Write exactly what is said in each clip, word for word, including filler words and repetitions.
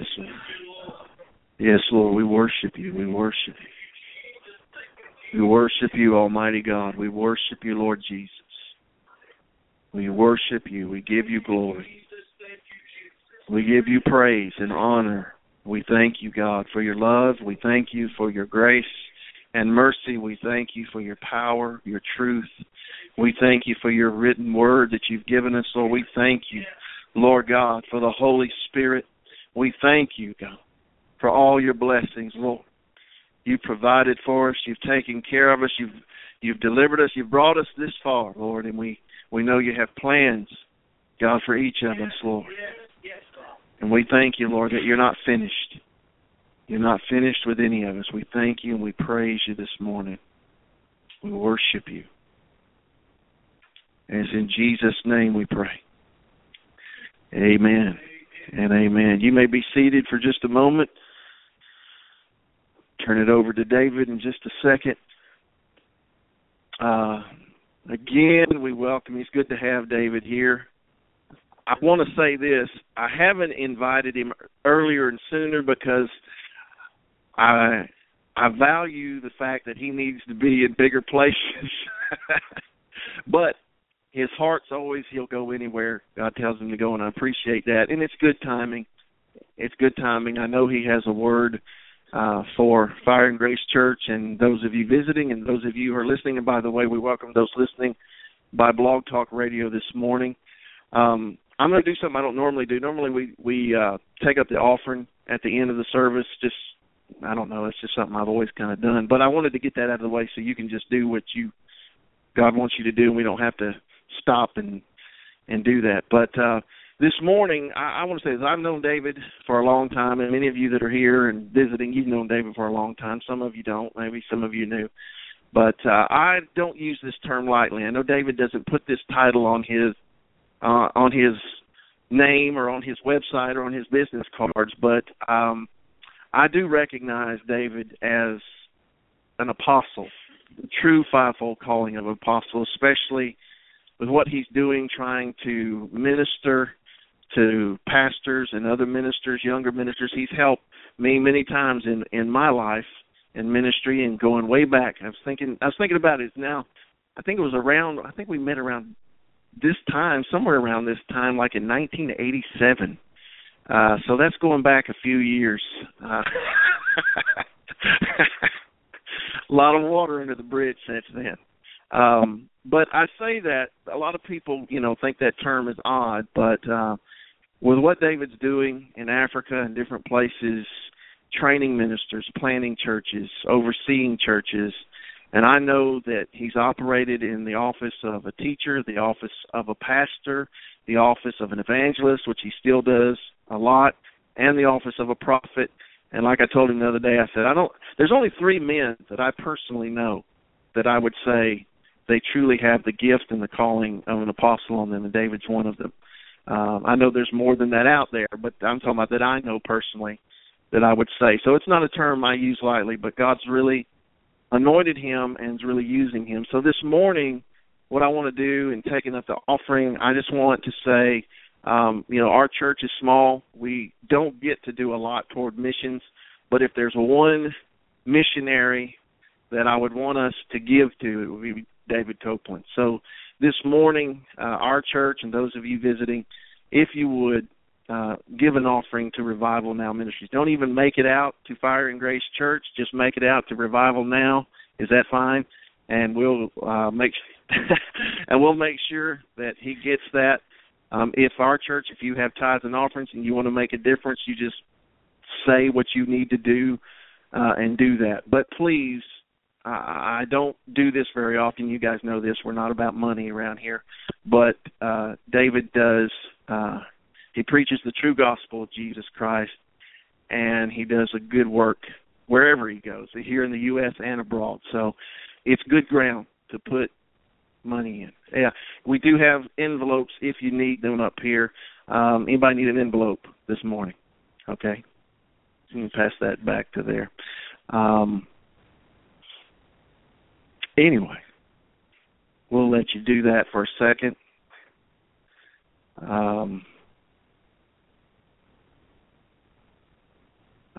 Yes, Lord. Yes, Lord, we worship you. We worship you. We worship you, Almighty God. We worship you, Lord Jesus. We worship you. We give you glory. We give you praise and honor. We thank you, God, for your love. We thank you for your grace and mercy. We thank you for your power, your truth. We thank you for your written word that you've given us, Lord. We thank you, Lord God, for the Holy Spirit. We thank you, God, for all your blessings, Lord. You've provided for us. You've taken care of us. You've you've delivered us. You've brought us this far, Lord, and we, we know you have plans, God, for each of us, Lord. And we thank you, Lord, that you're not finished. You're not finished with any of us. We thank you and we praise you this morning. We worship you. And it's in Jesus' name we pray. Amen and amen. You may be seated for just a moment. Turn it over to David in just a second. Uh, again, we welcome you. It's good to have David here. I want to say this. I haven't invited him earlier and sooner because I I value the fact that he needs to be in bigger places. But his heart's always, he'll go anywhere God tells him to go, and I appreciate that. And it's good timing. It's good timing. I know he has a word uh, for Fire and Grace Church and those of you visiting and those of you who are listening. And by the way, we welcome those listening by Blog Talk Radio this morning. Um, I'm going to do something I don't normally do. Normally we, we uh, take up the offering at the end of the service. Just, I don't know, it's just something I've always kind of done. But I wanted to get that out of the way so you can just do what you God wants you to do, and we don't have to stop and and do that. But uh, this morning, I, I want to say this. I've known David for a long time, and many of you that are here and visiting, you've known David for a long time. Some of you don't. Maybe some of you knew. But uh, I don't use this term lightly. I know David doesn't put this title on his uh, on his name or on his website or on his business cards, but um, I do recognize David as an apostle, the true fivefold calling of an apostle, especially with what he's doing, trying to minister to pastors and other ministers, younger ministers. He's helped me many times in, in my life in ministry and going way back. I was thinking I was thinking about it now. I think it was around, I think we met around this time, somewhere around this time, like in nineteen eighty-seven. Uh, so that's going back a few years. Uh, a lot of water under the bridge since then. Um, but I say that a lot of people, you know, think that term is odd, but uh, with what David's doing in Africa and different places, training ministers, planting churches, overseeing churches, and I know that he's operated in the office of a teacher, the office of a pastor, the office of an evangelist, which he still does a lot, and the office of a prophet. And like I told him the other day, I said, I don't. There's only three men that I personally know that I would say they truly have the gift and the calling of an apostle on them, and David's one of them. Um, I know there's more than that out there, but I'm talking about that I know personally that I would say. So it's not a term I use lightly, but God's really anointed him and is really using him. So this morning, what I want to do in taking up the offering, I just want to say, um, you know, our church is small. We don't get to do a lot toward missions, but if there's one missionary that I would want us to give to, it would be David Copeland. So this morning, uh, our church and those of you visiting, if you would uh, give an offering to Revival Now Ministries. Don't even make it out to Fire and Grace Church. Just make it out to Revival Now. Is that fine? And we'll uh, make and we'll make sure that he gets that. Um, if our church, if you have tithes and offerings and you want to make a difference, you just say what you need to do uh, and do that. But please, I don't do this very often. You guys know this. We're not about money around here. But uh, David does, uh, he preaches the true gospel of Jesus Christ, and he does a good work wherever he goes, here in the U S and abroad. So it's good ground to put money in. Yeah, we do have envelopes if you need them up here. Um, anybody need an envelope this morning? Okay. You can pass that back to there. Um Anyway, we'll let you do that for a second. Um,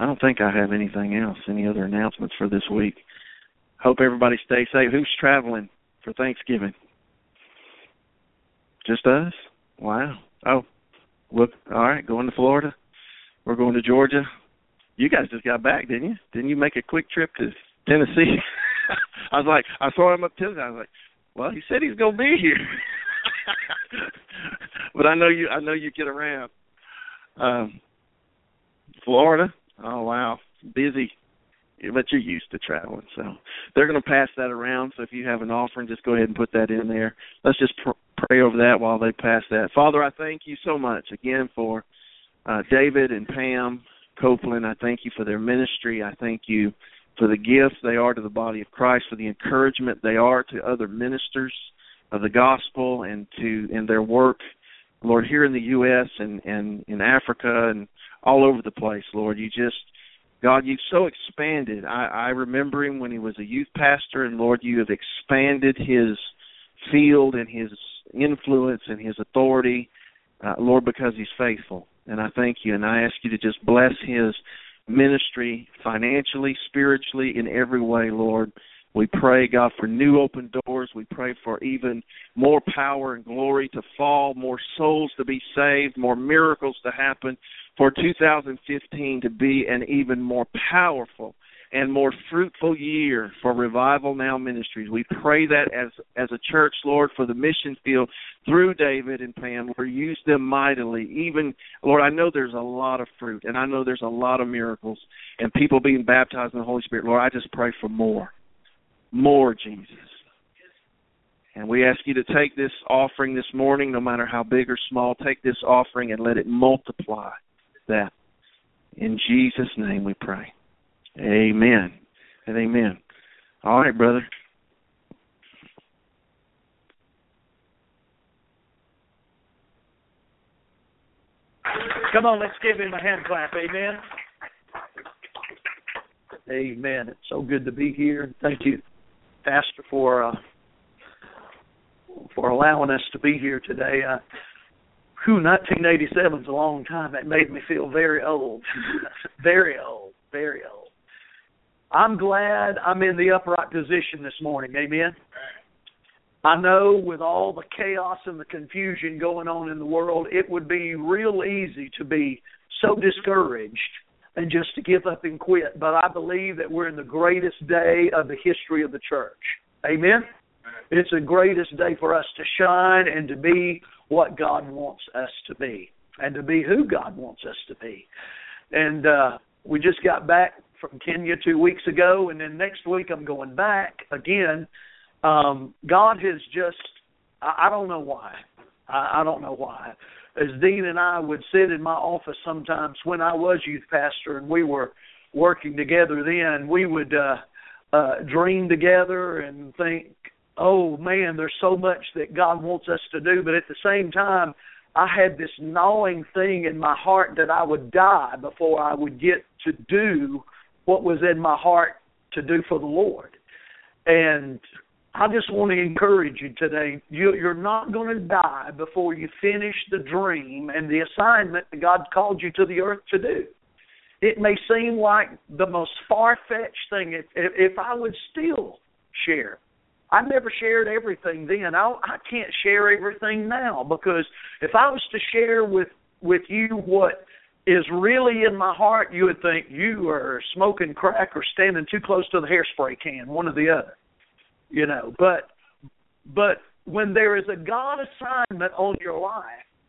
I don't think I have anything else, any other announcements for this week. Hope everybody stays safe. Who's traveling for Thanksgiving? Just us? Wow. Oh, look, all right, going to Florida. We're going to Georgia. You guys just got back, didn't you? Didn't you make a quick trip to Tennessee? I was like, I saw him up Tennessee. I was like, well, he said he's going to be here. But I know you I know you get around. Um, Florida? Oh, wow. Busy. But you're used to traveling. So they're going to pass that around. So if you have an offering, just go ahead and put that in there. Let's just pr- pray over that while they pass that. Father, I thank you so much, again, for uh, David and Pam Copeland. I thank you for their ministry. I thank you for the gifts they are to the body of Christ, for the encouragement they are to other ministers of the gospel and to in their work, Lord, here in the U S and, and in Africa and all over the place, Lord. You just, God, you've so expanded. I, I remember him when he was a youth pastor, and, Lord, you have expanded his field and his influence and his authority, uh, Lord, because he's faithful. And I thank you, and I ask you to just bless his ministry financially, spiritually, in every way, Lord. We pray, God, for new open doors. We pray for even more power and glory to fall, more souls to be saved, more miracles to happen, for two thousand fifteen to be an even more powerful and more fruitful year for Revival Now Ministries. We pray that as as a church, Lord, for the mission field through David and Pam, Lord, use them mightily. Even, Lord, I know there's a lot of fruit, and I know there's a lot of miracles and people being baptized in the Holy Spirit. Lord, I just pray for more. More, Jesus. And we ask you to take this offering this morning, no matter how big or small, take this offering and let it multiply that. In Jesus' name we pray. Amen and amen. All right, brother. Come on, let's give him a hand clap. Amen. Amen. It's so good to be here. Thank you, Pastor, for uh, for allowing us to be here today. Uh, whew, nineteen eighty-seven is a long time. That made me feel very old. very old. Very old. I'm glad I'm in the upright position this morning. Amen. I know with all the chaos and the confusion going on in the world, it would be real easy to be so discouraged and just to give up and quit. But I believe that we're in the greatest day of the history of the church. Amen? It's the greatest day for us to shine and to be what God wants us to be and to be who God wants us to be. And uh, we just got back from Kenya two weeks ago, and then next week I'm going back again. Um, God has just, I, I don't know why. I, I don't know why. As Dean and I would sit in my office sometimes when I was youth pastor and we were working together then, we would uh, uh, dream together and think, oh, man, there's so much that God wants us to do. But at the same time, I had this gnawing thing in my heart that I would die before I would get to do what was in my heart to do for the Lord. And I just want to encourage you today. You, you're not going to die before you finish the dream and the assignment that God called you to the earth to do. It may seem like the most far-fetched thing. If, if, if I would still share, I never shared everything then. I, I can't share everything now, because if I was to share with, with you what is really in my heart, you would think you are smoking crack or standing too close to the hairspray can, one or the other. You know, but but when there is a God assignment on your life,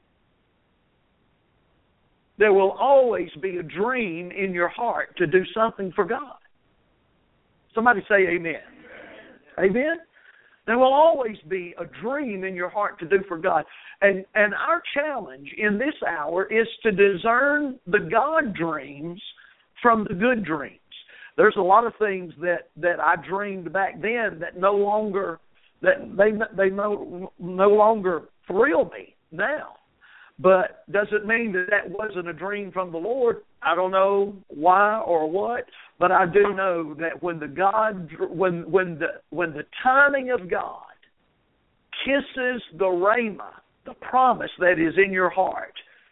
there will always be a dream in your heart to do something for God. Somebody say amen. Amen. Amen? There will always be a dream in your heart to do for God. And and our challenge in this hour is to discern the God dreams from the good dreams. There's a lot of things that, that I dreamed back then that no longer that they they no no longer thrill me now. But does it mean that that wasn't a dream from the Lord? I don't know why or what, but I do know that when the God when when the when the timing of God kisses the rhema, the promise that is in your heart,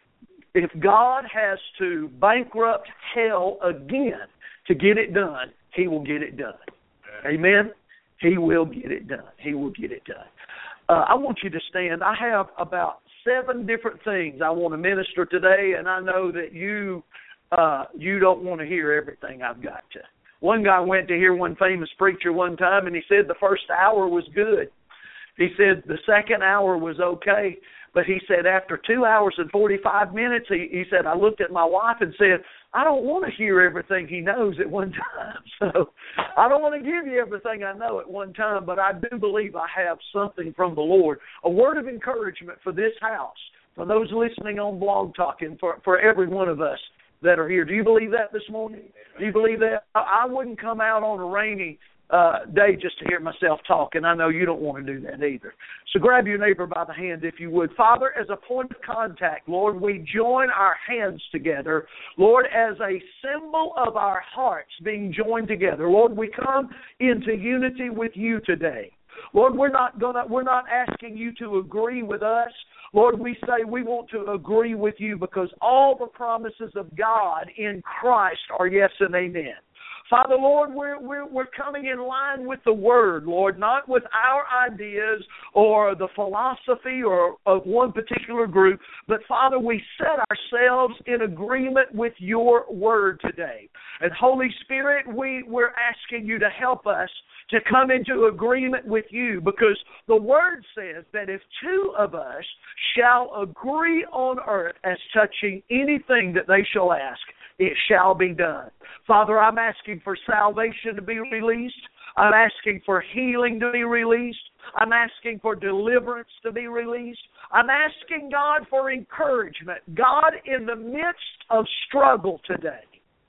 if God has to bankrupt hell again to get it done, He will get it done. Amen? He will get it done. He will get it done. Uh, I want you to stand. I have about seven different things I want to minister today, and I know that you uh, you don't want to hear everything I've got to. One guy went to hear one famous preacher one time, and he said the first hour was good. He said the second hour was okay, but he said after two hours and forty-five minutes, he, he said, I looked at my wife and said, I don't want to hear everything he knows at one time. So I don't want to give you everything I know at one time, but I do believe I have something from the Lord, a word of encouragement for this house, for those listening on Blog Talk, and for, for every one of us that are here. Do you believe that this morning? Do you believe that? I, I wouldn't come out on a rainy Uh, day just to hear myself talk, and I know you don't want to do that either. So grab your neighbor by the hand if you would. Father, as a point of contact, Lord, we join our hands together, Lord, as a symbol of our hearts being joined together. Lord, we come into unity with you today. Lord, we're not gonna we're not asking you to agree with us. Lord, we say we want to agree with you because all the promises of God in Christ are yes and amen. Father, Lord, we're, we're, we're coming in line with the Word, Lord, not with our ideas or the philosophy or of one particular group, but, Father, we set ourselves in agreement with your Word today. And, Holy Spirit, we, we're asking you to help us to come into agreement with you because the Word says that if two of us shall agree on earth as touching anything that they shall ask, it shall be done. Father, I'm asking for salvation to be released. I'm asking for healing to be released. I'm asking for deliverance to be released. I'm asking God for encouragement. God, in the midst of struggle today,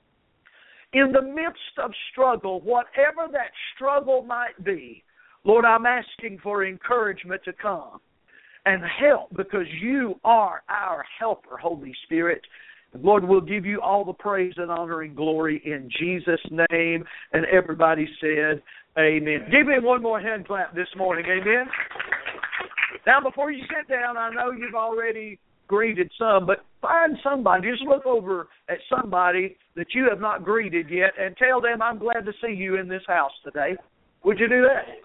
in the midst of struggle, whatever that struggle might be, Lord, I'm asking for encouragement to come and help because you are our helper, Holy Spirit. Lord, we'll give you all the praise and honor and glory in Jesus' name. And everybody said, amen. Give me one more hand clap this morning, amen. Now, before you sit down, I know you've already greeted some, but find somebody. Just look over at somebody that you have not greeted yet and tell them, I'm glad to see you in this house today. Would you do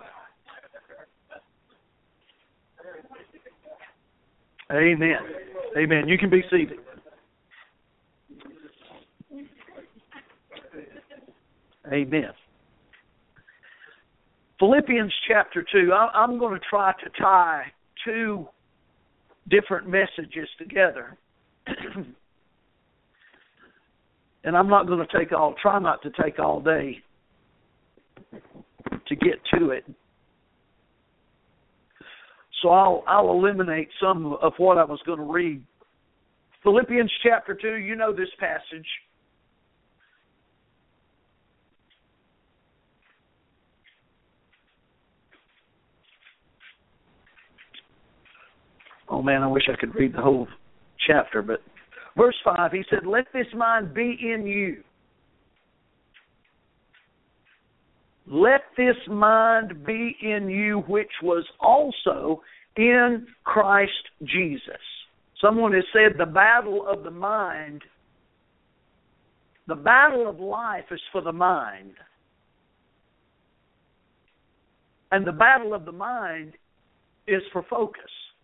that? Amen. Amen. You can be seated. Amen. Philippians chapter two, I'm going to try to tie two different messages together. And I'm not going to take all, try not to take all day to get to it. So I'll, I'll eliminate some of what I was going to read. Philippians chapter two, you know this passage. Oh, man, I wish I could read the whole chapter. But verse five, he said, let this mind be in you. Let this mind be in you, which was also in Christ Jesus. Someone has said the battle of the mind, the battle of life is for the mind. And the battle of the mind is for focus.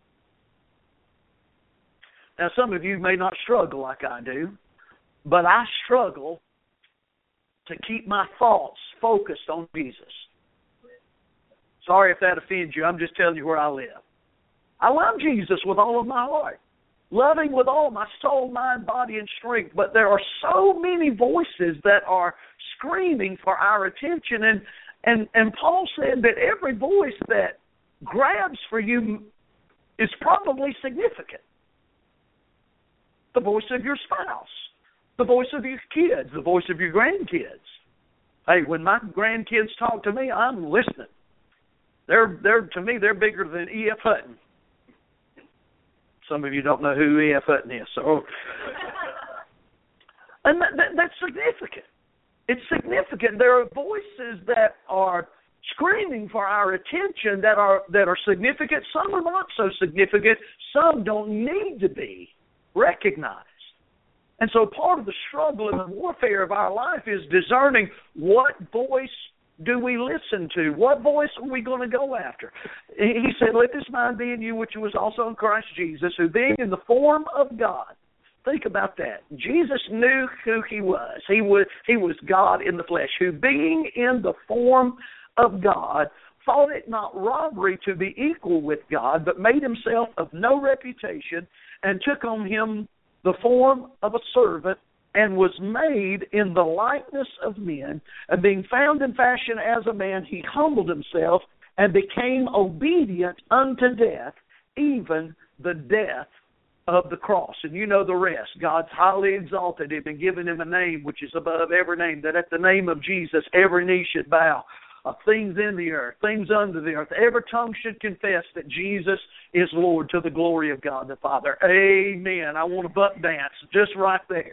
Now, some of you may not struggle like I do, but I struggle to keep my thoughts focused on Jesus. Sorry if that offends you. I'm just telling you where I live. I love Jesus with all of my heart. Love Him with all my soul, mind, body, and strength. But there are so many voices that are screaming for our attention. And, and, and Paul said that every voice that grabs for you is probably significant. The voice of your spouse, the voice of your kids, the voice of your grandkids. Hey, when my grandkids talk to me, I'm listening. They're, they're to me, they're bigger than E F. Hutton. Some of you don't know who E F. Hutton is, so. And that, that, that's significant. It's significant. There are voices that are screaming for our attention that are that are significant. Some are not so significant. Some don't need to be recognized. And so part of the struggle and the warfare of our life is discerning what voice do we listen to? What voice are we going to go after? He said, let this mind be in you, which was also in Christ Jesus, who being in the form of God. Think about that. Jesus knew who he was. He was, he was God in the flesh, who being in the form of God, thought it not robbery to be equal with God, but made himself of no reputation, and took on him the form of a servant, and was made in the likeness of men, and being found in fashion as a man, he humbled himself and became obedient unto death, even the death of the cross. And you know the rest. God's highly exalted him and given him a name which is above every name, that at the name of Jesus every knee should bow, of things in the earth, things under the earth. Every tongue should confess that Jesus is Lord, to the glory of God the Father. Amen. I want to buck dance just right there.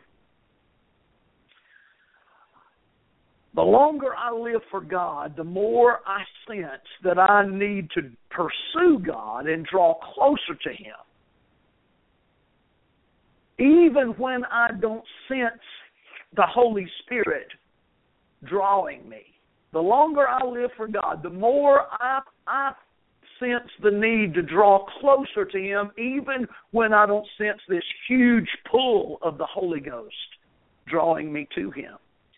The longer I live for God, the more I sense that I need to pursue God and draw closer to him. Even when I don't sense the Holy Spirit drawing me. The longer I live for God, the more I, I sense the need to draw closer to him, even when I don't sense this huge pull of the Holy Ghost drawing me to him.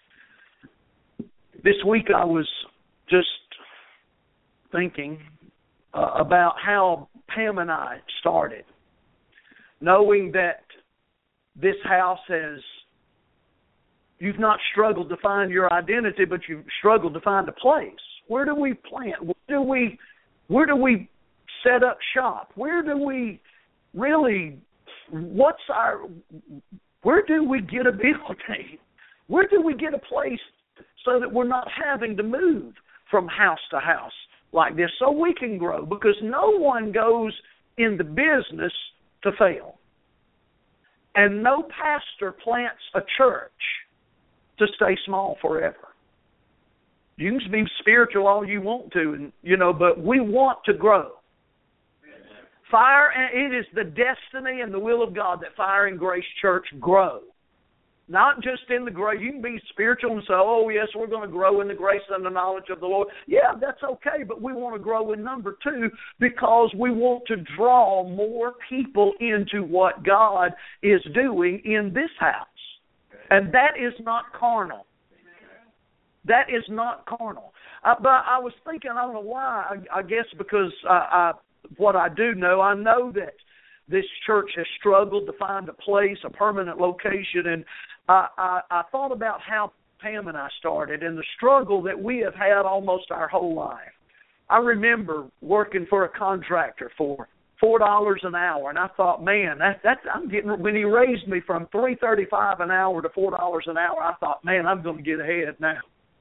This week I was just thinking uh, about how Pam and I started, knowing that this house has, you've not struggled to find your identity, but you've struggled to find a place. Where do we plant? Where do we, where do we set up shop? Where do we really, what's our, where do we get a building? Where do we get a place so that we're not having to move from house to house like this, so we can grow? Because no one goes in the business to fail. And no pastor plants a church to stay small forever. You can be spiritual all you want to, and you know, but we want to grow. Fire, and it is the destiny and the will of God that Fire and Grace Church grow. Not just in the grace. You can be spiritual and say, oh, yes, we're going to grow in the grace and the knowledge of the Lord. Yeah, that's okay, but we want to grow in number two because we want to draw more people into what God is doing in this house. And that is not carnal. That is not carnal. Uh, but I was thinking, I don't know why, I, I guess because I, I, what I do know, I know that this church has struggled to find a place, a permanent location, and I, I, I thought about how Pam and I started and the struggle that we have had almost our whole life. I remember working for a contractor for four dollars an hour, and I thought, man, that, that I'm getting. When he raised me from three thirty-five an hour to four dollars an hour, I thought, man, I'm going to get ahead now.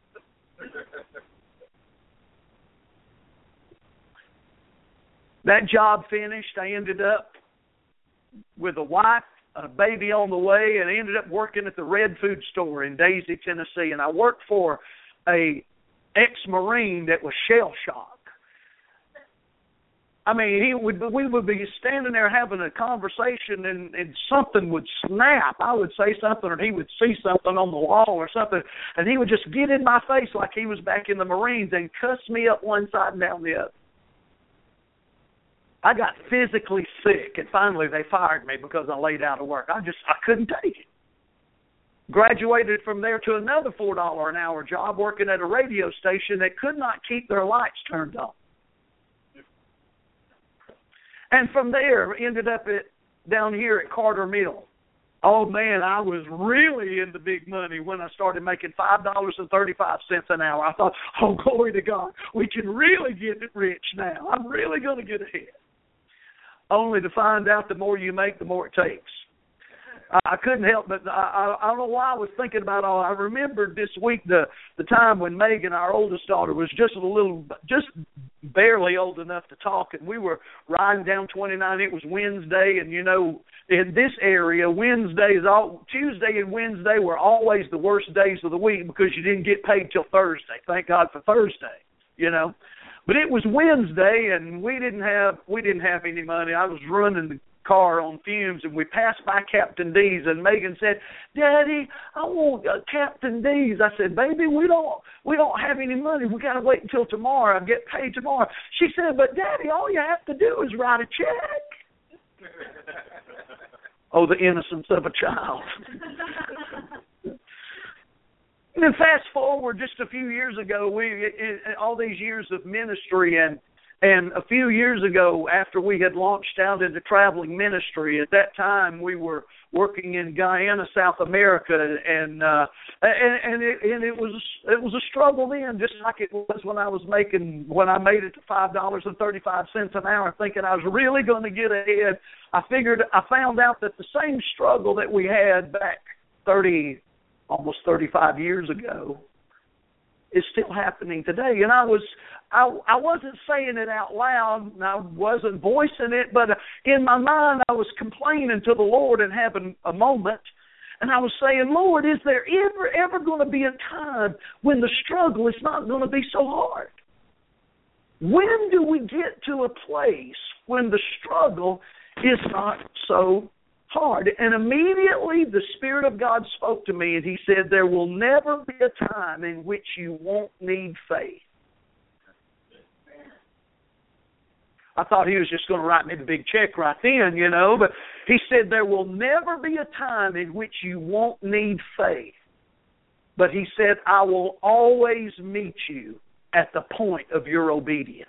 That job finished. I ended up with a wife, a baby on the way, and I ended up working at the Red Food Store in Daisy, Tennessee. And I worked for a ex-Marine that was shell-shocked. I mean, he would we would be standing there having a conversation, and, and something would snap. I would say something, or he would see something on the wall or something, and he would just get in my face like he was back in the Marines and cuss me up one side and down the other. I got physically sick, and finally they fired me because I laid out of work. I just, I couldn't take it. Graduated from there to another four dollars an hour job working at a radio station that could not keep their lights turned on. And from there, ended up at down here at Carter Mill. Oh, man, I was really in the big money when I started making five dollars and thirty-five cents an hour. I thought, oh, glory to God, we can really get rich now. I'm really going to get ahead. Only to find out the more you make, the more it takes. I couldn't help but, I, I don't know why I was thinking about all. I remembered this week the, the time when Megan, our oldest daughter, was just a little, just barely old enough to talk, and we were riding down twenty-nine. It was Wednesday, and, you know, in this area, Wednesdays, all, Tuesday and Wednesday were always the worst days of the week because you didn't get paid till Thursday. Thank God for Thursday, you know. But it was Wednesday, and we didn't have we didn't have any money. I was running the car on fumes, and we passed by Captain D's, and Megan said, "Daddy, I want uh, Captain D's." I said, "Baby, we don't we don't have any money. We got to wait until tomorrow. I get paid tomorrow." She said, "But Daddy, all you have to do is write a check." Oh, the innocence of a child. And then fast forward just a few years ago, we in, in all these years of ministry, and and a few years ago, after we had launched out into traveling ministry, at that time we were working in Guyana, South America, and uh, and and it, and it was it was a struggle then, just like it was when I was making when I made it to five dollars and thirty five cents an hour, thinking I was really going to get ahead. I figured I found out that the same struggle that we had back thirty. almost thirty-five years ago, is still happening today. And I was, I, I wasn't saying it out loud, and I wasn't voicing it, but in my mind I was complaining to the Lord and having a moment, and I was saying, "Lord, is there ever, ever going to be a time when the struggle is not going to be so hard? When do we get to a place when the struggle is not so hard?" And immediately the Spirit of God spoke to me, and He said, "There will never be a time in which you won't need faith." I thought He was just going to write me the big check right then, you know, but He said, "There will never be a time in which you won't need faith." But He said, "I will always meet you at the point of your obedience."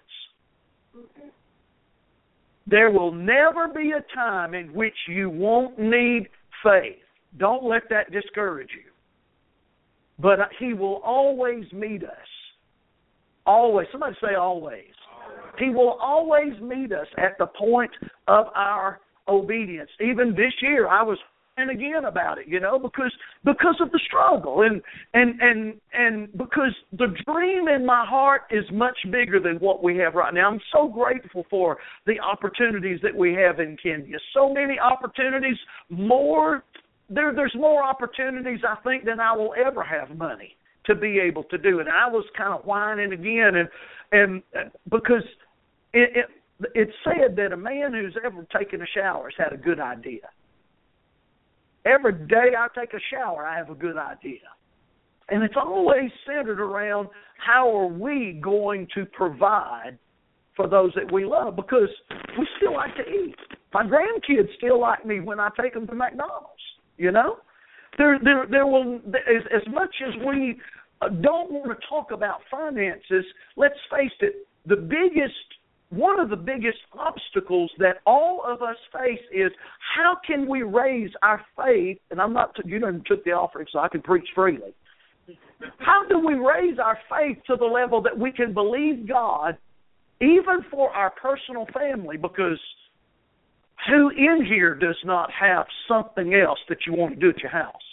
There will never be a time in which you won't need faith. Don't let that discourage you. But He will always meet us. Always. Somebody say always. He will always meet us at the point of our obedience. Even this year, I was and again about it, you know, because because of the struggle, and and and and because the dream in my heart is much bigger than what we have right now. I'm so grateful for the opportunities that we have in Kenya. So many opportunities, more there. There's more opportunities, I think, than I will ever have money to be able to do it. And I was kind of whining again, and and because it, it it's said that a man who's ever taken a shower has had a good idea. Every day I take a shower, I have a good idea. And it's always centered around how are we going to provide for those that we love, because we still like to eat. My grandkids still like me when I take them to McDonald's, you know. There, there, there will, as, as much as we don't want to talk about finances, let's face it, the biggest One of the biggest obstacles that all of us face is how can we raise our faith, and I'm not, you done took the offering so I can preach freely. How do we raise our faith to the level that we can believe God even for our personal family? Because who in here does not have something else that you want to do at your house?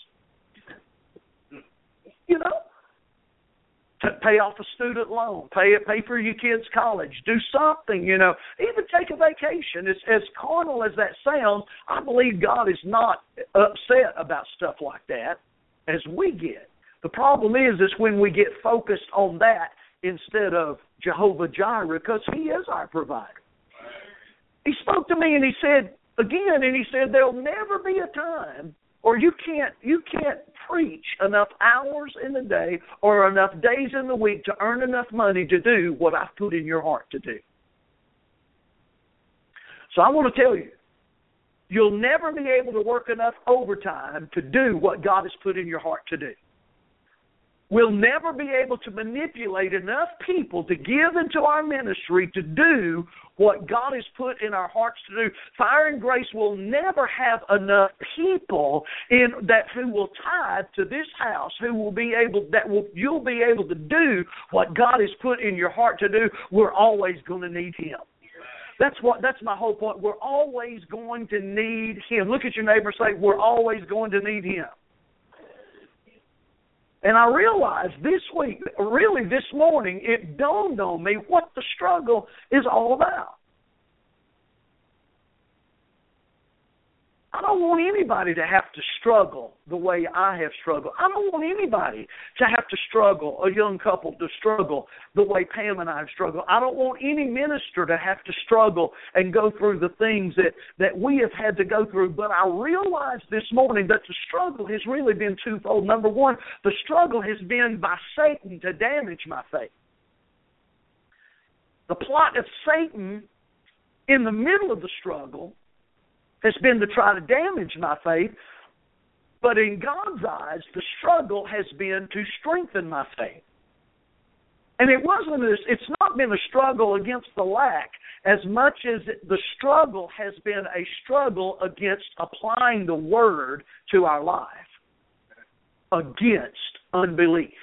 You know? To pay off a student loan, pay it, pay for your kids' college, do something, you know, even take a vacation. As, as carnal as that sounds, I believe God is not upset about stuff like that as we get. The problem is, is when we get focused on that instead of Jehovah Jireh, because He is our provider. He spoke to me and He said, again, and He said, there'll never be a time or you can't you can't preach enough hours in the day or enough days in the week to earn enough money to do what I've put in your heart to do. So I want to tell you, you'll never be able to work enough overtime to do what God has put in your heart to do. We'll never be able to manipulate enough people to give into our ministry to do what God has put in our hearts to do. Fire and Grace will never have enough people in that who will tithe to this house, who will be able that will you'll be able to do what God has put in your heart to do. We're always going to need Him. That's what. That's my whole point. We're always going to need Him. Look at your neighbor and say, we're always going to need Him. And I realized this week, really this morning, it dawned on me what the struggle is all about. I don't want anybody to have to struggle the way I have struggled. I don't want anybody to have to struggle, a young couple to struggle the way Pam and I have struggled. I don't want any minister to have to struggle and go through the things that, that we have had to go through. But I realized this morning that the struggle has really been twofold. Number one, the struggle has been by Satan to damage my faith. The plot of Satan in the middle of the struggle has been to try to damage my faith, but in God's eyes, the struggle has been to strengthen my faith. And it wasn't. A, it's not been a struggle against the lack as much as the struggle has been a struggle against applying the Word to our life, against unbelief.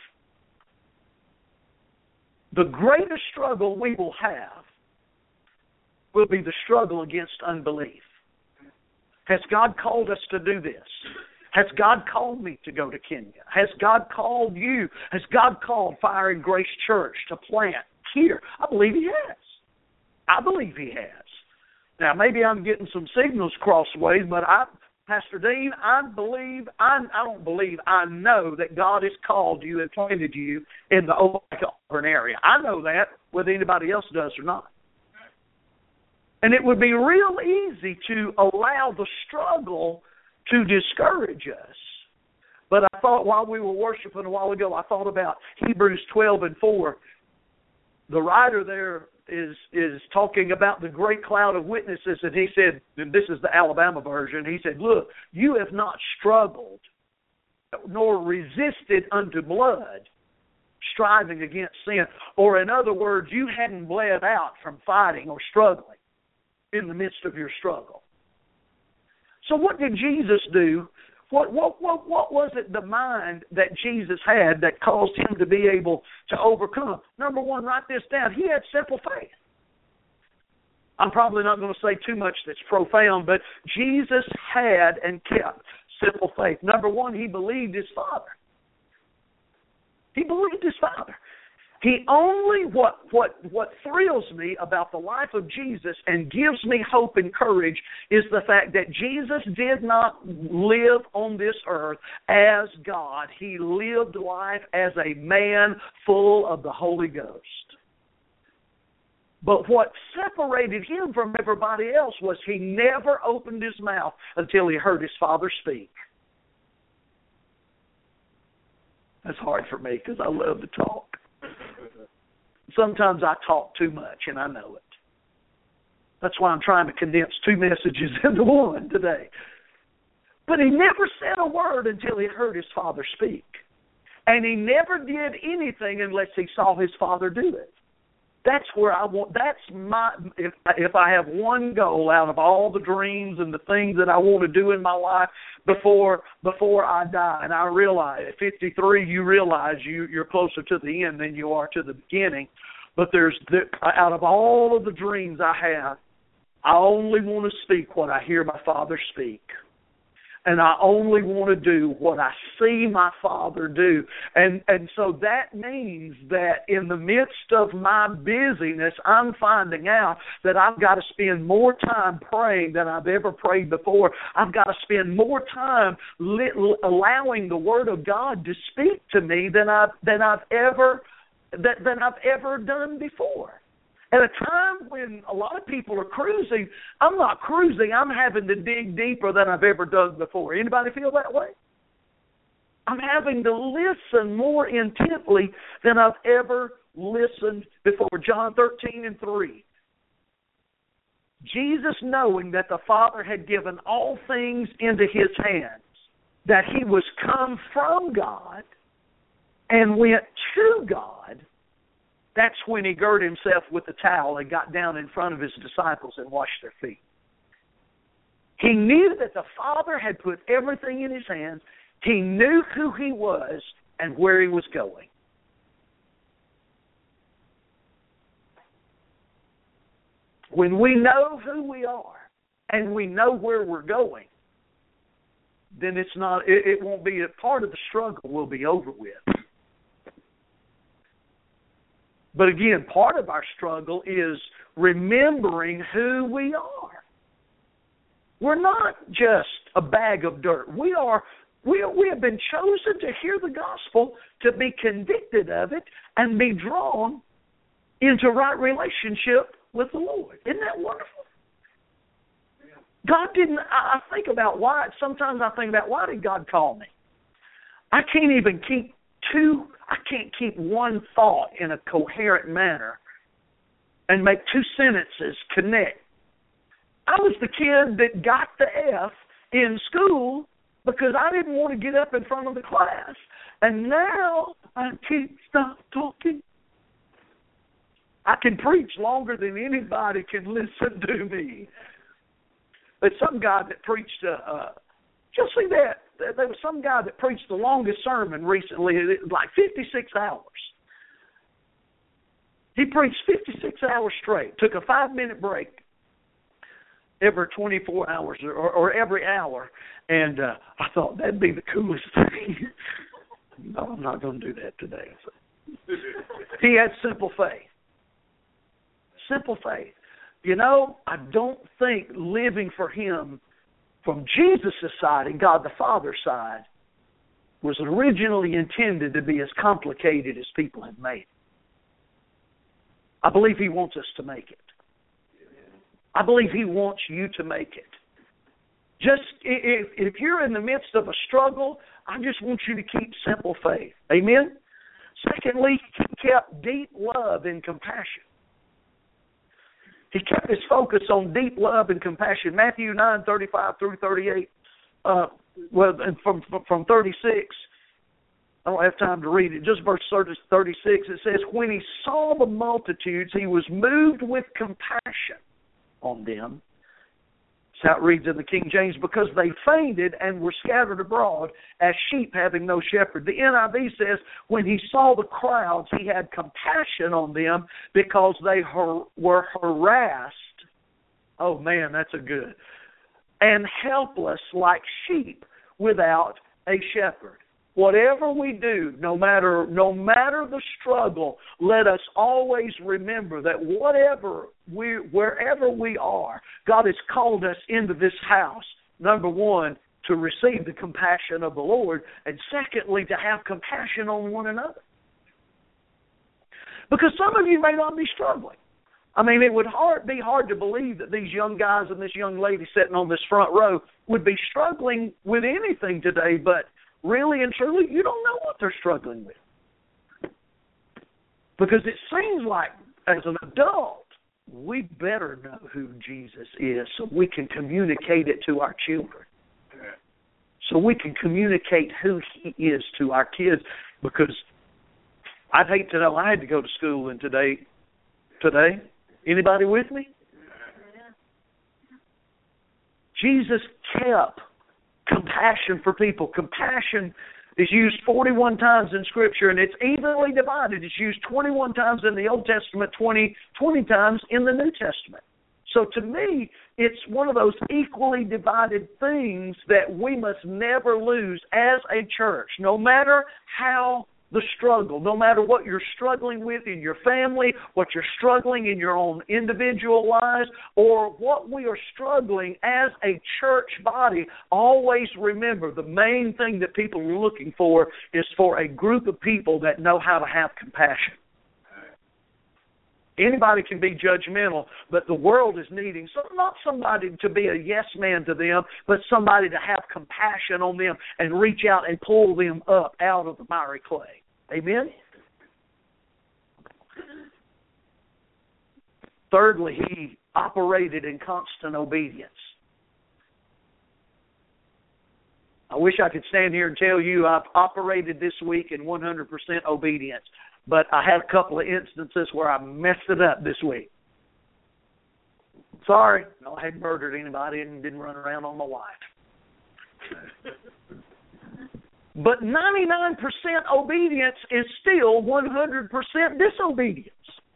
The greatest struggle we will have will be the struggle against unbelief. Has God called us to do this? Has God called me to go to Kenya? Has God called you? Has God called Fire and Grace Church to plant here? I believe He has. I believe He has. Now, maybe I'm getting some signals crossways, but I, Pastor Dean, I believe, I, I don't believe, I know that God has called you and planted you in the Auburn area. I know that, whether anybody else does or not. And it would be real easy to allow the struggle to discourage us. But I thought while we were worshiping a while ago, I thought about Hebrews twelve and four. The writer there is is talking about the great cloud of witnesses, and he said, and this is the Alabama version, he said, look, you have not struggled nor resisted unto blood, striving against sin. Or in other words, you hadn't bled out from fighting or struggling in the midst of your struggle. So what did Jesus do? What what what what was it, the mind that Jesus had that caused him to be able to overcome? Number one, write this down. He had simple faith. I'm probably not going to say too much that's profound, but Jesus had and kept simple faith. Number one, he believed his Father. He believed his Father. He only, what, what, what thrills me about the life of Jesus and gives me hope and courage is the fact that Jesus did not live on this earth as God. He lived life as a man full of the Holy Ghost. But what separated him from everybody else was he never opened his mouth until he heard his Father speak. That's hard for me because I love to talk. Sometimes I talk too much, and I know it. That's why I'm trying to condense two messages into one today. But he never said a word until he heard his Father speak. And he never did anything unless he saw his Father do it. That's where I want, that's my, if, if I have one goal out of all the dreams and the things that I want to do in my life before before I die, and I realize at fifty-three you realize you, you're closer to the end than you are to the beginning, but there's, the, out of all of the dreams I have, I only want to speak what I hear my Father speak. And I only want to do what I see my Father do. And and so that means that in the midst of my busyness, I'm finding out that I've got to spend more time praying than I've ever prayed before. I've got to spend more time li- allowing the Word of God to speak to me than I've than I've ever that than I've ever done before. At a time when a lot of people are cruising, I'm not cruising. I'm having to dig deeper than I've ever done before. Anybody feel that way? I'm having to listen more intently than I've ever listened before. John thirteen and three. Jesus, knowing that the Father had given all things into his hands, that he was come from God and went to God, that's when he girded himself with the towel and got down in front of his disciples and washed their feet. He knew that the Father had put everything in his hands. He knew who he was and where he was going. When we know who we are and we know where we're going, then it's not. It, it won't be a part of the struggle. Will be over with. But again, part of our struggle is remembering who we are. We're not just a bag of dirt. We are we are, we have been chosen to hear the gospel, to be convicted of it, and be drawn into right relationship with the Lord. Isn't that wonderful? God didn't, I think about why, sometimes I think about why did God call me? I can't even keep two, I can't keep one thought in a coherent manner and make two sentences connect. I was the kid that got the F in school because I didn't want to get up in front of the class. And now I can't stop talking. I can preach longer than anybody can listen to me. But some guy that preached, uh, uh, just see that, there was some guy that preached the longest sermon recently, like fifty-six hours. He preached fifty-six hours straight, took a five-minute break every twenty-four hours or, or every hour, and uh, I thought that'd be the coolest thing. No, I'm not going to do that today. He had simple faith. Simple faith. You know, I don't think living for him from Jesus' side and God the Father's side was originally intended to be as complicated as people have made it. I believe he wants us to make it. I believe he wants you to make it. Just if, if you're in the midst of a struggle, I just want you to keep simple faith. Amen? Secondly, he kept deep love and compassion. He kept his focus on deep love and compassion. Matthew nine, thirty-five through thirty-eight, uh, well, and from, from thirty-six, I don't have time to read it, just verse thirty-six, it says, when he saw the multitudes, he was moved with compassion on them. That's how it reads in the King James, because they fainted and were scattered abroad as sheep having no shepherd. The N I V says, when he saw the crowds, he had compassion on them because they har- were harassed. Oh, man, that's a good. And helpless like sheep without a shepherd. Whatever we do, no matter no matter the struggle, let us always remember that whatever we, wherever we are, God has called us into this house, number one, to receive the compassion of the Lord, and secondly, to have compassion on one another. Because some of you may not be struggling. I mean, it would hard, be hard to believe that these young guys and this young lady sitting on this front row would be struggling with anything today, but really and truly, you don't know what they're struggling with. Because it seems like, as an adult, we better know who Jesus is so we can communicate it to our children. So we can communicate who he is to our kids. Because I'd hate to know I had to go to school and today, today, anybody with me? Jesus kept compassion for people. Compassion is used forty-one times in Scripture, and it's evenly divided. It's used twenty-one times in the Old Testament, twenty, twenty times in the New Testament. So to me, it's one of those equally divided things that we must never lose as a church, no matter how the struggle, no matter what you're struggling with in your family, what you're struggling in your own individual lives, or what we are struggling as a church body, always remember the main thing that people are looking for is for a group of people that know how to have compassion. Anybody can be judgmental, but the world is needing so, not somebody to be a yes man to them, but somebody to have compassion on them and reach out and pull them up out of the miry clay. Amen? Thirdly, he operated in constant obedience. I wish I could stand here and tell you I've operated this week in one hundred percent obedience. But I had a couple of instances where I messed it up this week. Sorry. No, I hadn't murdered anybody and didn't run around on my wife. But ninety-nine percent obedience is still one hundred percent disobedience.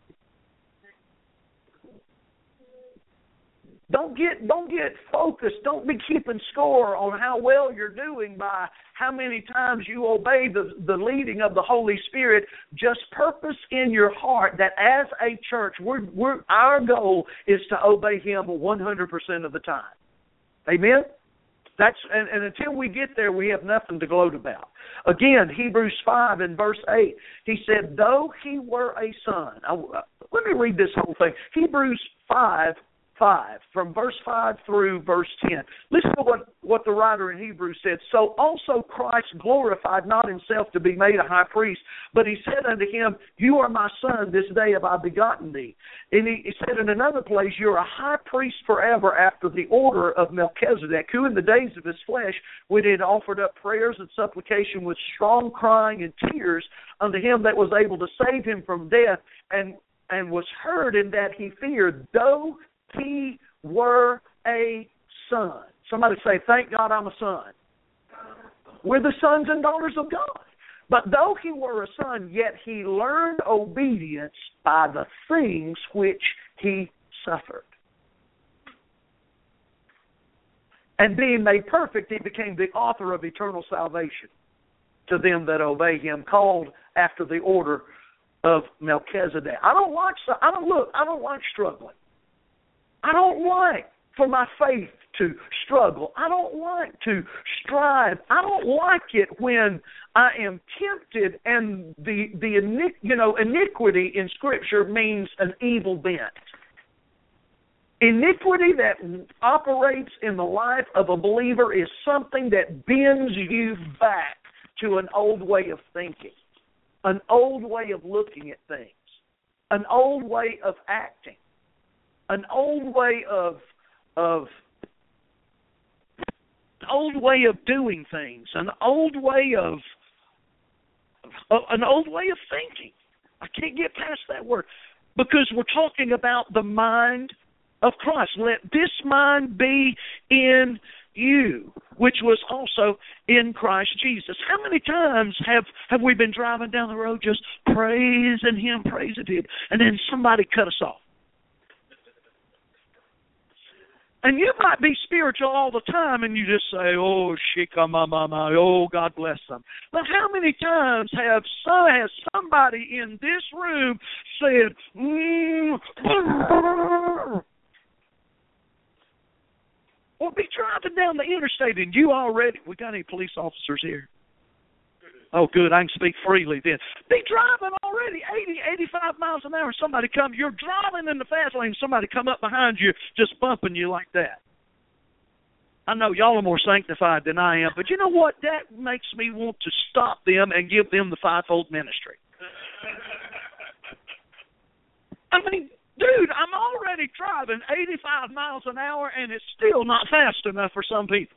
Don't get don't get focused. Don't be keeping score on how well you're doing by how many times you obey the, the leading of the Holy Spirit. Just purpose in your heart that as a church, we're, we're, our goal is to obey Him one hundred percent of the time. Amen? That's and, and until we get there, we have nothing to gloat about. Again, Hebrews five and verse eight, he said, though he were a son. I, let me read this whole thing. Hebrews five, five, from verse five through verse ten. Listen to what, what the writer in Hebrews said. So also Christ glorified not himself to be made a high priest, but he said unto him, you are my son, this day have I begotten thee. And he, he said in another place, you're a high priest forever after the order of Melchizedek, who in the days of his flesh, when he had offered up prayers and supplication with strong crying and tears unto him that was able to save him from death, and, and was heard in that he feared, though he were a son. Somebody say, thank God I'm a son. We're the sons and daughters of God. But though he were a son, yet he learned obedience by the things which he suffered. And being made perfect, he became the author of eternal salvation to them that obey him, called after the order of Melchizedek. I don't like, I don't look, I don't like struggling. I don't like for my faith to struggle. I don't like to strive. I don't like it when I am tempted, and the the you know iniquity in Scripture means an evil bent. Iniquity that operates in the life of a believer is something that bends you back to an old way of thinking, an old way of looking at things, an old way of acting, an old way of of an old way of doing things, an old way of uh, an old way of thinking. I can't get past that word because we're talking about the mind of Christ. Let this mind be in you, which was also in Christ Jesus. How many times have, have we been driving down the road just praising Him, praising Him, and then somebody cut us off? And you might be spiritual all the time, and you just say, oh, shika ma ma ma, oh, God bless them. But how many times have some, has somebody in this room said, mm, or be driving down the interstate, and you already, we got any police officers here? Oh, good, I can speak freely then. Be driving already eighty, eighty-five miles an hour. Somebody come, you're driving in the fast lane, somebody come up behind you just bumping you like that. I know y'all are more sanctified than I am, but you know what? That makes me want to stop them and give them the fivefold ministry. I mean, dude, I'm already driving eighty-five miles an hour, and it's still not fast enough for some people.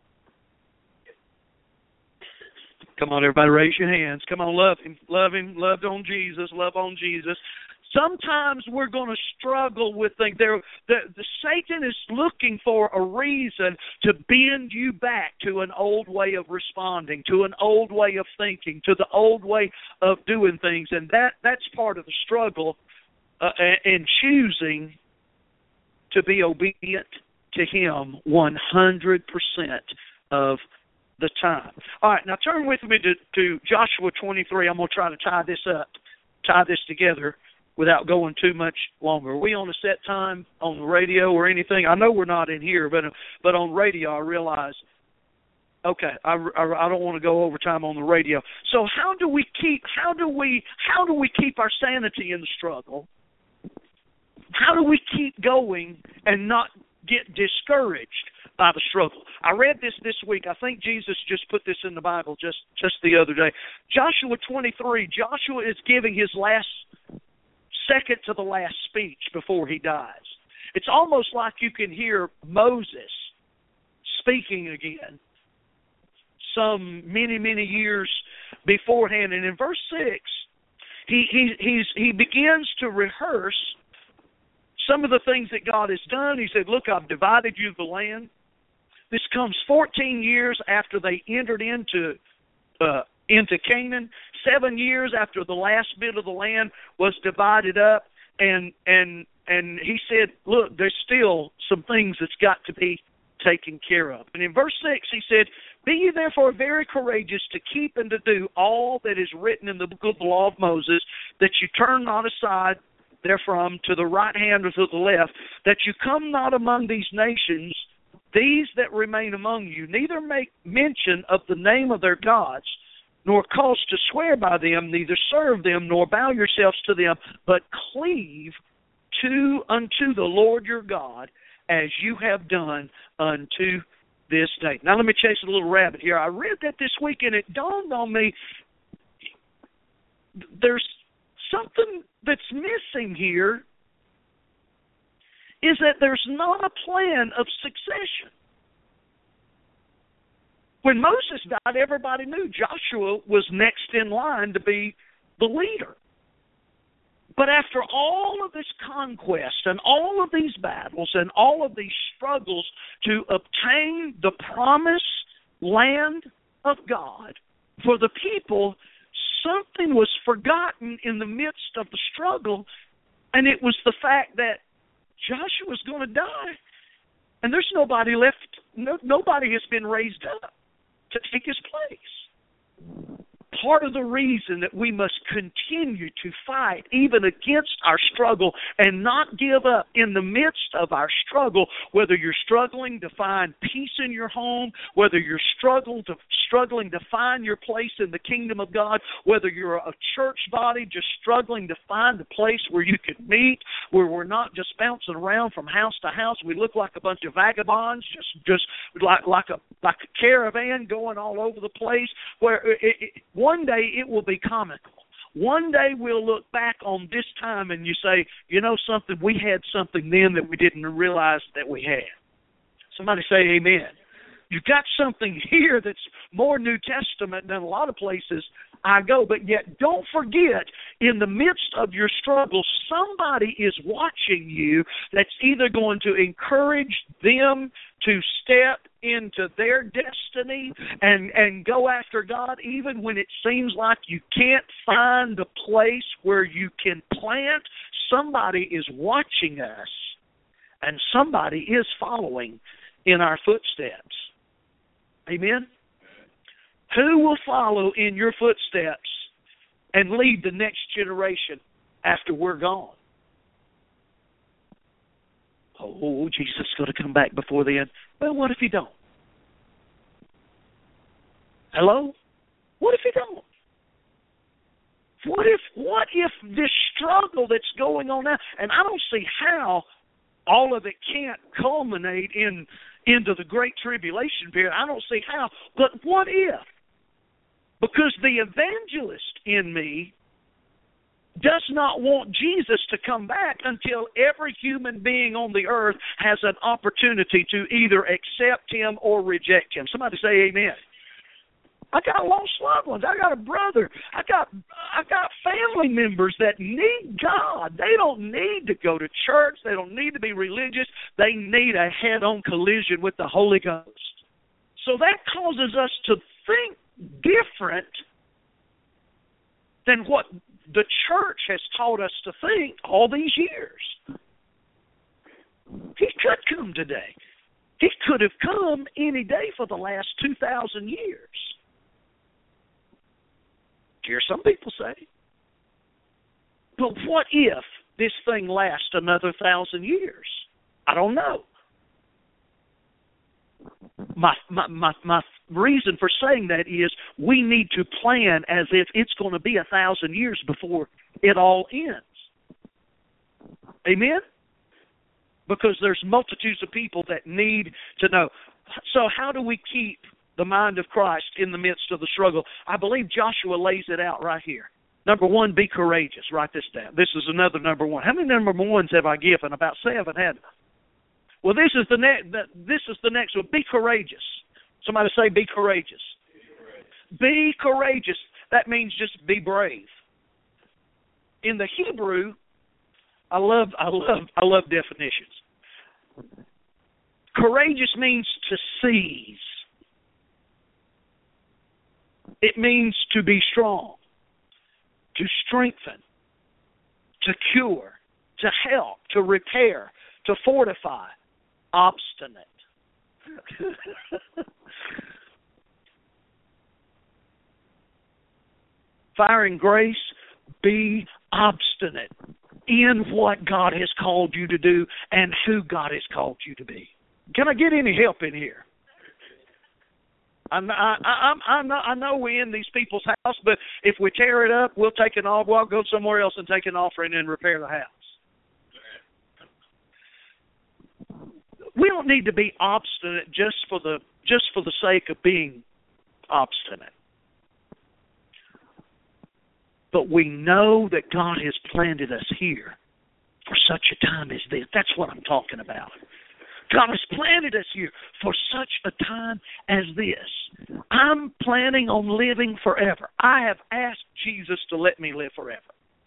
Come on, everybody, raise your hands. Come on, love Him, love Him, love on Jesus, love on Jesus. Sometimes we're going to struggle with things. There, the, the Satan is looking for a reason to bend you back to an old way of responding, to an old way of thinking, to the old way of doing things, and that that's part of the struggle uh, in choosing to be obedient to Him one hundred percent of the time. All right, now turn with me to, to Joshua twenty-three. I'm going to try to tie this up, tie this together without going too much longer. Are we on a set time on the radio or anything? I know we're not in here, but but on radio I realize, okay, I, I, I don't want to go over time on the radio. So how do we keep how do we how do we keep our sanity in the struggle? How do we keep going and not get discouraged by the struggle? I read this this week. I think Jesus just put this in the Bible just, just the other day. Joshua twenty-three, Joshua is giving his last, second to the last speech before he dies. It's almost like you can hear Moses speaking again some many, many years beforehand. And in verse six, he, he, he's, he begins to rehearse some of the things that God has done. He said, look, I've divided you the land. This comes fourteen years after they entered into uh, into Canaan, seven years after the last bit of the land was divided up, and and and he said, look, there's still some things that's got to be taken care of. And in verse six, he said, be ye therefore very courageous to keep and to do all that is written in the book of the law of Moses, that you turn not aside therefrom to the right hand or to the left, that you come not among these nations these that remain among you neither make mention of the name of their gods, nor cause to swear by them, neither serve them, nor bow yourselves to them, but cleave to unto the Lord your God, as you have done unto this day. Now let me chase a little rabbit here. I read that this week, and it dawned on me, there's something that's missing here, is that there's not a plan of succession. When Moses died, everybody knew Joshua was next in line to be the leader. But after all of this conquest and all of these battles and all of these struggles to obtain the promised land of God for the people, something was forgotten in the midst of the struggle, and it was the fact that Joshua's going to die, and there's nobody left, no, nobody has been raised up to take his place. Part of the reason that we must continue to fight even against our struggle and not give up in the midst of our struggle, whether you're struggling to find peace in your home, whether you're struggling to, struggling to find your place in the kingdom of God, whether you're a church body just struggling to find a place where you can meet, where we're not just bouncing around from house to house. We look like a bunch of vagabonds, just just like like a like a caravan going all over the place, where it, it, one day it will be comical. One day we'll look back on this time and you say, you know something, we had something then that we didn't realize that we had. Somebody say amen. You've got something here that's more New Testament than a lot of places I go. But yet don't forget, in the midst of your struggle, somebody is watching you that's either going to encourage them to step into their destiny and, and go after God, even when it seems like you can't find the place where you can plant. Somebody is watching us, and somebody is following in our footsteps. Amen? Who will follow in your footsteps and lead the next generation after we're gone? Oh, Jesus is going to come back before then. Well, what if he don't? Hello? What if he don't? What if what if this struggle that's going on now, and I don't see how all of it can't culminate in into the Great Tribulation period. I don't see how. But what if? Because the evangelist in me does not want Jesus to come back until every human being on the earth has an opportunity to either accept him or reject him. Somebody say amen. I got lost loved ones. I got a brother. I got I got family members that need God. They don't need to go to church. They don't need to be religious. They need a head-on collision with the Holy Ghost. So that causes us to think different than what the church has taught us to think all these years. He could come today. He could have come any day for the last two thousand years. Hear some people say. But what if this thing lasts another thousand years? I don't know. My, my my my reason for saying that is we need to plan as if it's going to be a thousand years before it all ends. Amen? Because there's multitudes of people that need to know. So how do we keep the mind of Christ in the midst of the struggle? I believe Joshua lays it out right here. Number one, be courageous. Write this down. This is another number one. How many number ones have I given? About seven, haven't I? Well, this is the next. This is the next one. Be courageous. Somebody say, be courageous. Be courageous. Be courageous. That means just be brave. In the Hebrew, I love, I love, I love definitions. Courageous means to seize. It means to be strong, to strengthen, to cure, to help, to repair, to fortify, obstinate. Fire and grace, be obstinate in what God has called you to do and who God has called you to be. Can I get any help in here? I, I, I, I, know, I know we're in these people's house, but if we tear it up, we'll take an off. We'll go somewhere else and take an offering and repair the house. We don't need to be obstinate just for the just for the sake of being obstinate. But we know that God has planted us here for such a time as this. That's what I'm talking about. God has planted us here for such a time as this. I'm planning on living forever. I have asked Jesus to let me live forever.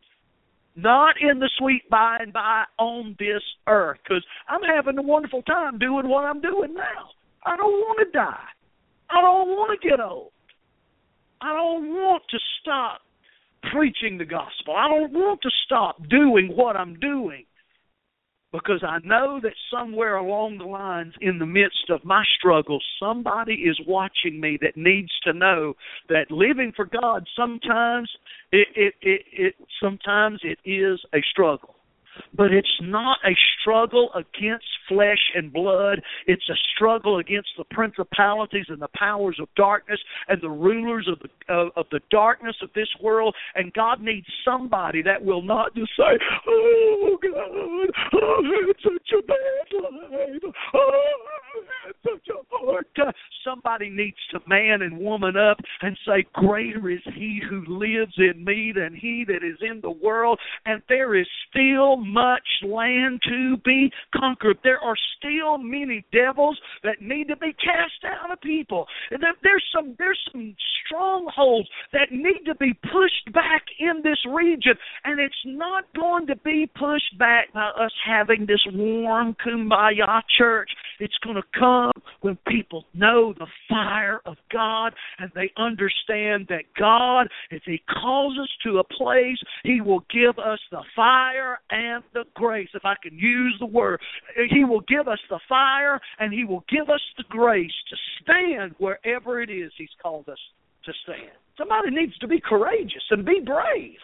Not in the sweet by and by on this earth, because I'm having a wonderful time doing what I'm doing now. I don't want to die. I don't want to get old. I don't want to stop preaching the gospel. I don't want to stop doing what I'm doing, because I know that somewhere along the lines in the midst of my struggle, somebody is watching me that needs to know that living for God sometimes it, it, it, it sometimes it is a struggle. But it's not a struggle against flesh and blood. It's a struggle against the principalities and the powers of darkness and the rulers of the uh, of the darkness of this world. And God needs somebody that will not just say, "Oh God, oh, it's such a bad life. Oh, it's such a hard time." Somebody needs to man and woman up and say, "Greater is He who lives in me than he that is in the world." And there is still much land to be conquered. There are still many devils that need to be cast out of people. There's some there's some strongholds that need to be pushed back in this region, and it's not going to be pushed back by us having this warm kumbaya church. It's going to come when people know the fire of God, and they understand that God, if He calls us to a place, He will give us the fire and the grace, if I can use the word. He will give us the fire and He will give us the grace to stand wherever it is He's called us to stand. Somebody needs to be courageous and be brave.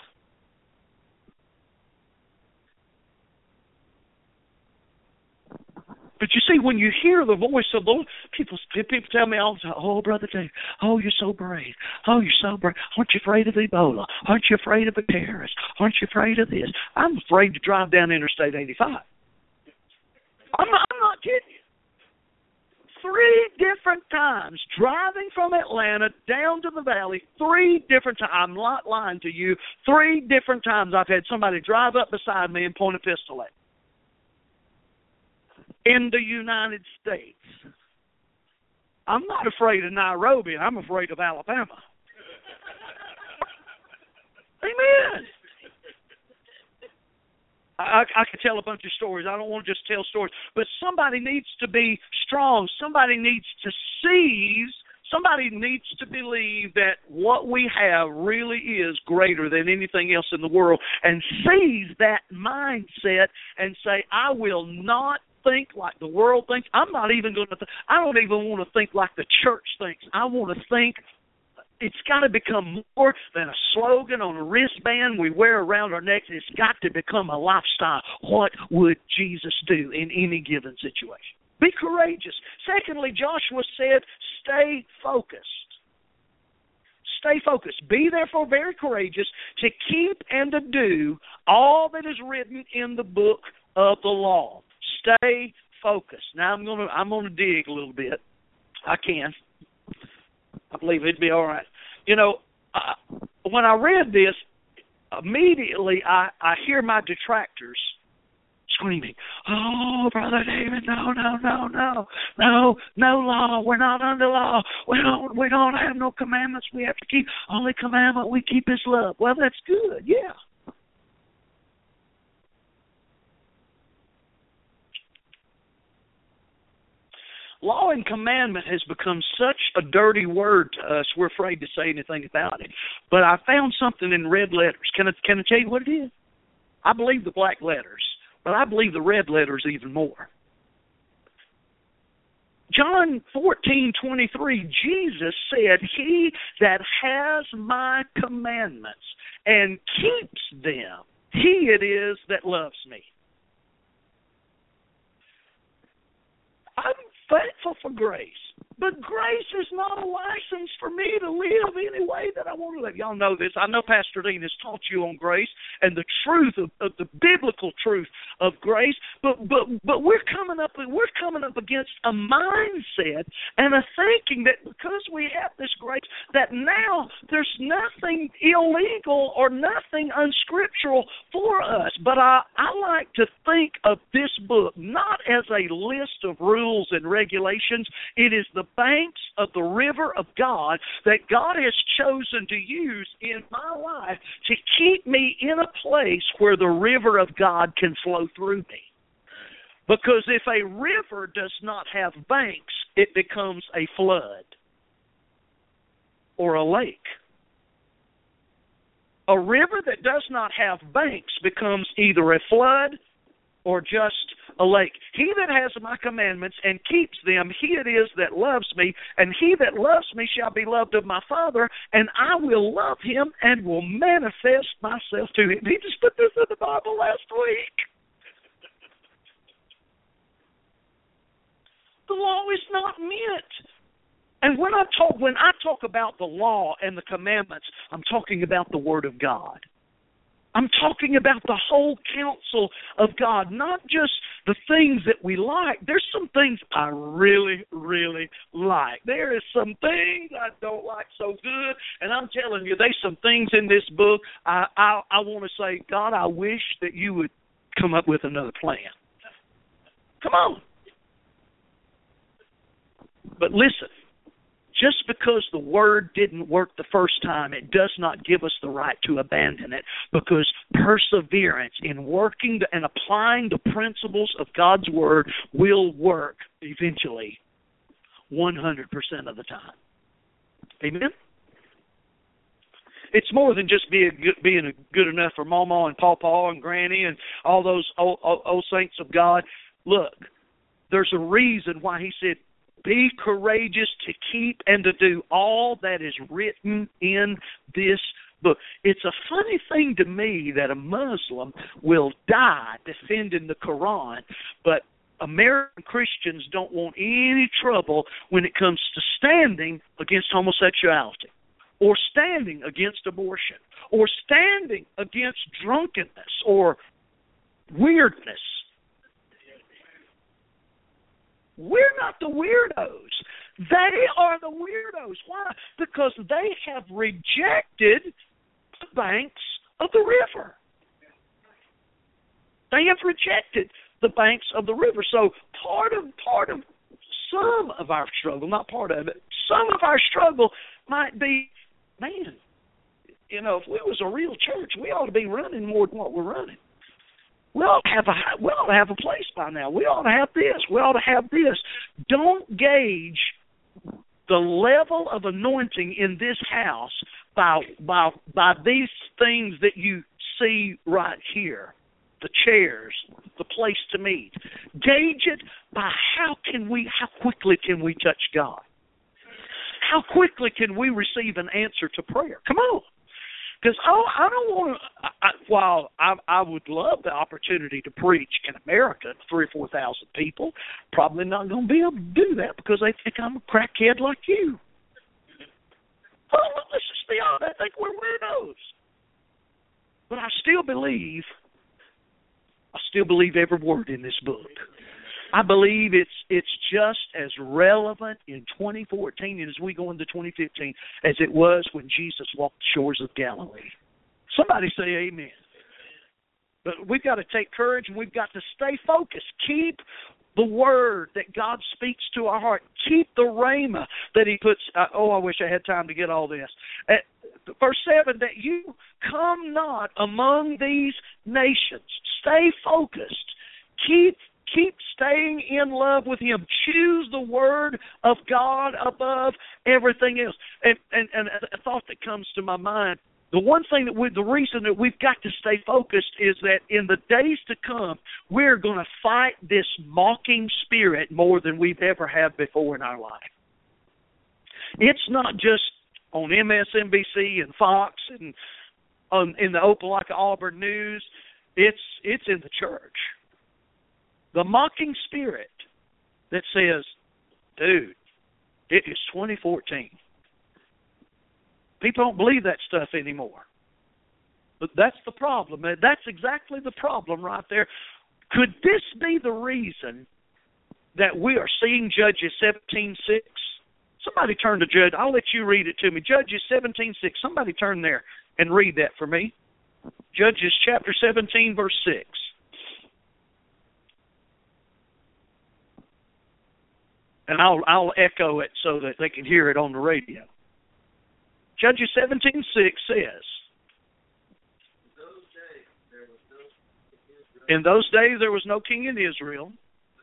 But you see, when you hear the voice of the Lord, people, people tell me all the time, "Oh, Brother Dave, oh, you're so brave. Oh, you're so brave. Aren't you afraid of Ebola? Aren't you afraid of a terrorist? Aren't you afraid of this?" I'm afraid to drive down Interstate eighty-five. I'm not, I'm not kidding you. Three different times, driving from Atlanta down to the valley, three different times. I'm not lying to you. Three different times I've had somebody drive up beside me and point a pistol at me. In the United States. I'm not afraid of Nairobi. I'm afraid of Alabama. Amen. I, I could tell a bunch of stories. I don't want to just tell stories. But somebody needs to be strong. Somebody needs to seize. Somebody needs to believe that what we have really is greater than anything else in the world, and seize that mindset and say, "I will not think like the world thinks. I'm not even going to th- I don't even want to think like the church thinks. I want to think." It's got to become more than a slogan on a wristband we wear around our necks. It's got to become a lifestyle. What would Jesus do in any given situation? Be courageous. Secondly, Joshua said, stay focused. Stay focused. Be therefore very courageous to keep and to do all that is written in the book of the law. Stay focused. Now I'm going to I'm going to dig a little bit. I can. I believe it'd be all right. You know, uh, when I read this, immediately I, I hear my detractors screaming, "Oh, Brother David, no, no, no, no, no, no law. We're not under law. We don't, we don't have no commandments we have to keep. Only commandment we keep is love." Well, that's good, yeah. Law and commandment has become such a dirty word to us, we're afraid to say anything about it. But I found something in red letters. Can I, can I tell you what it is? I believe the black letters, but I believe the red letters even more. John fourteen twenty-three, Jesus said, "He that has my commandments and keeps them, he it is that loves me." I'm thankful for grace. But grace is not a license for me to live any way that I want to live. Y'all know this. I know Pastor Dean has taught you on grace and the truth of, of the biblical truth of grace. But but but we're coming up we're coming up against a mindset and a thinking that because we have this grace, that now there's nothing illegal or nothing unscriptural for us. But I, I like to think of this book not as a list of rules and regulations. It is the banks of the river of God that God has chosen to use in my life to keep me in a place where the river of God can flow through me. Because if a river does not have banks, it becomes a flood or a lake. A river that does not have banks becomes either a flood or just a lake. He that has my commandments and keeps them, he it is that loves me, and he that loves me shall be loved of my Father, and I will love him and will manifest myself to him. He just put this in the Bible last week. The law is not meant. And when I talk when I talk about the law and the commandments, I'm talking about the Word of God. I'm talking about the whole counsel of God, not just the things that we like. There's some things I really, really like. There is some things I don't like so good, and I'm telling you, there's some things in this book I, I, I want to say, God, I wish that you would come up with another plan. Come on. But listen. Just because the word didn't work the first time, it does not give us the right to abandon it, because perseverance in working and applying the principles of God's word will work eventually one hundred percent of the time. Amen? It's more than just being good, being good enough for Mama and Pawpaw and Granny and all those old, old, old saints of God. Look, there's a reason why he said, be courageous to keep and to do all that is written in this book. It's a funny thing to me that a Muslim will die defending the Quran, but American Christians don't want any trouble when it comes to standing against homosexuality, or standing against abortion, or standing against drunkenness or weirdness. We're not the weirdos. They are the weirdos. Why? Because they have rejected the banks of the river. They have rejected the banks of the river. So part of part of some of our struggle, not part of it, some of our struggle might be, man, you know, if we was a real church, we ought to be running more than what we're running. We ought to have a, we ought to have a place by now. We ought to have this. We ought to have this. Don't gauge the level of anointing in this house by by by these things that you see right here, the chairs, the place to meet. Gauge it by how can we, how quickly can we touch God? How quickly can we receive an answer to prayer? Come on. Because oh, I don't want to, I, while I, I would love the opportunity to preach in America to three or four thousand people, probably not going to be able to do that because they think I'm a crackhead like you. Oh, let's just be honest, they think we're weirdos. But I still believe, I still believe every word in this book. I believe it's it's just as relevant in twenty fourteen and as we go into twenty fifteen as it was when Jesus walked the shores of Galilee. Somebody say amen. But we've got to take courage and we've got to stay focused. Keep the word that God speaks to our heart. Keep the rhema that he puts. Uh, oh, I wish I had time to get all this. At verse seven, that you come not among these nations. Stay focused. Keep Keep staying in love with him. Choose the word of God above everything else. And, and, and a thought that comes to my mind, the one thing that we, the reason that we've got to stay focused is that in the days to come, we're going to fight this mocking spirit more than we've ever had before in our life. It's not just on M S N B C and Fox and on, in the Opelika Auburn News. It's it's in the church. The mocking spirit that says, Dude, it is twenty fourteen. People don't believe that stuff anymore. But that's the problem. That's exactly the problem right there. Could this be the reason that we are seeing Judges seventeen six? Somebody turn to Judge. I'll let you read it to me. Judges seventeen six. Somebody turn there and read that for me. Judges chapter seventeen, verse six. And I'll I'll echo it so that they can hear it on the radio. Judges seventeen six says, in those days there was no king in Israel,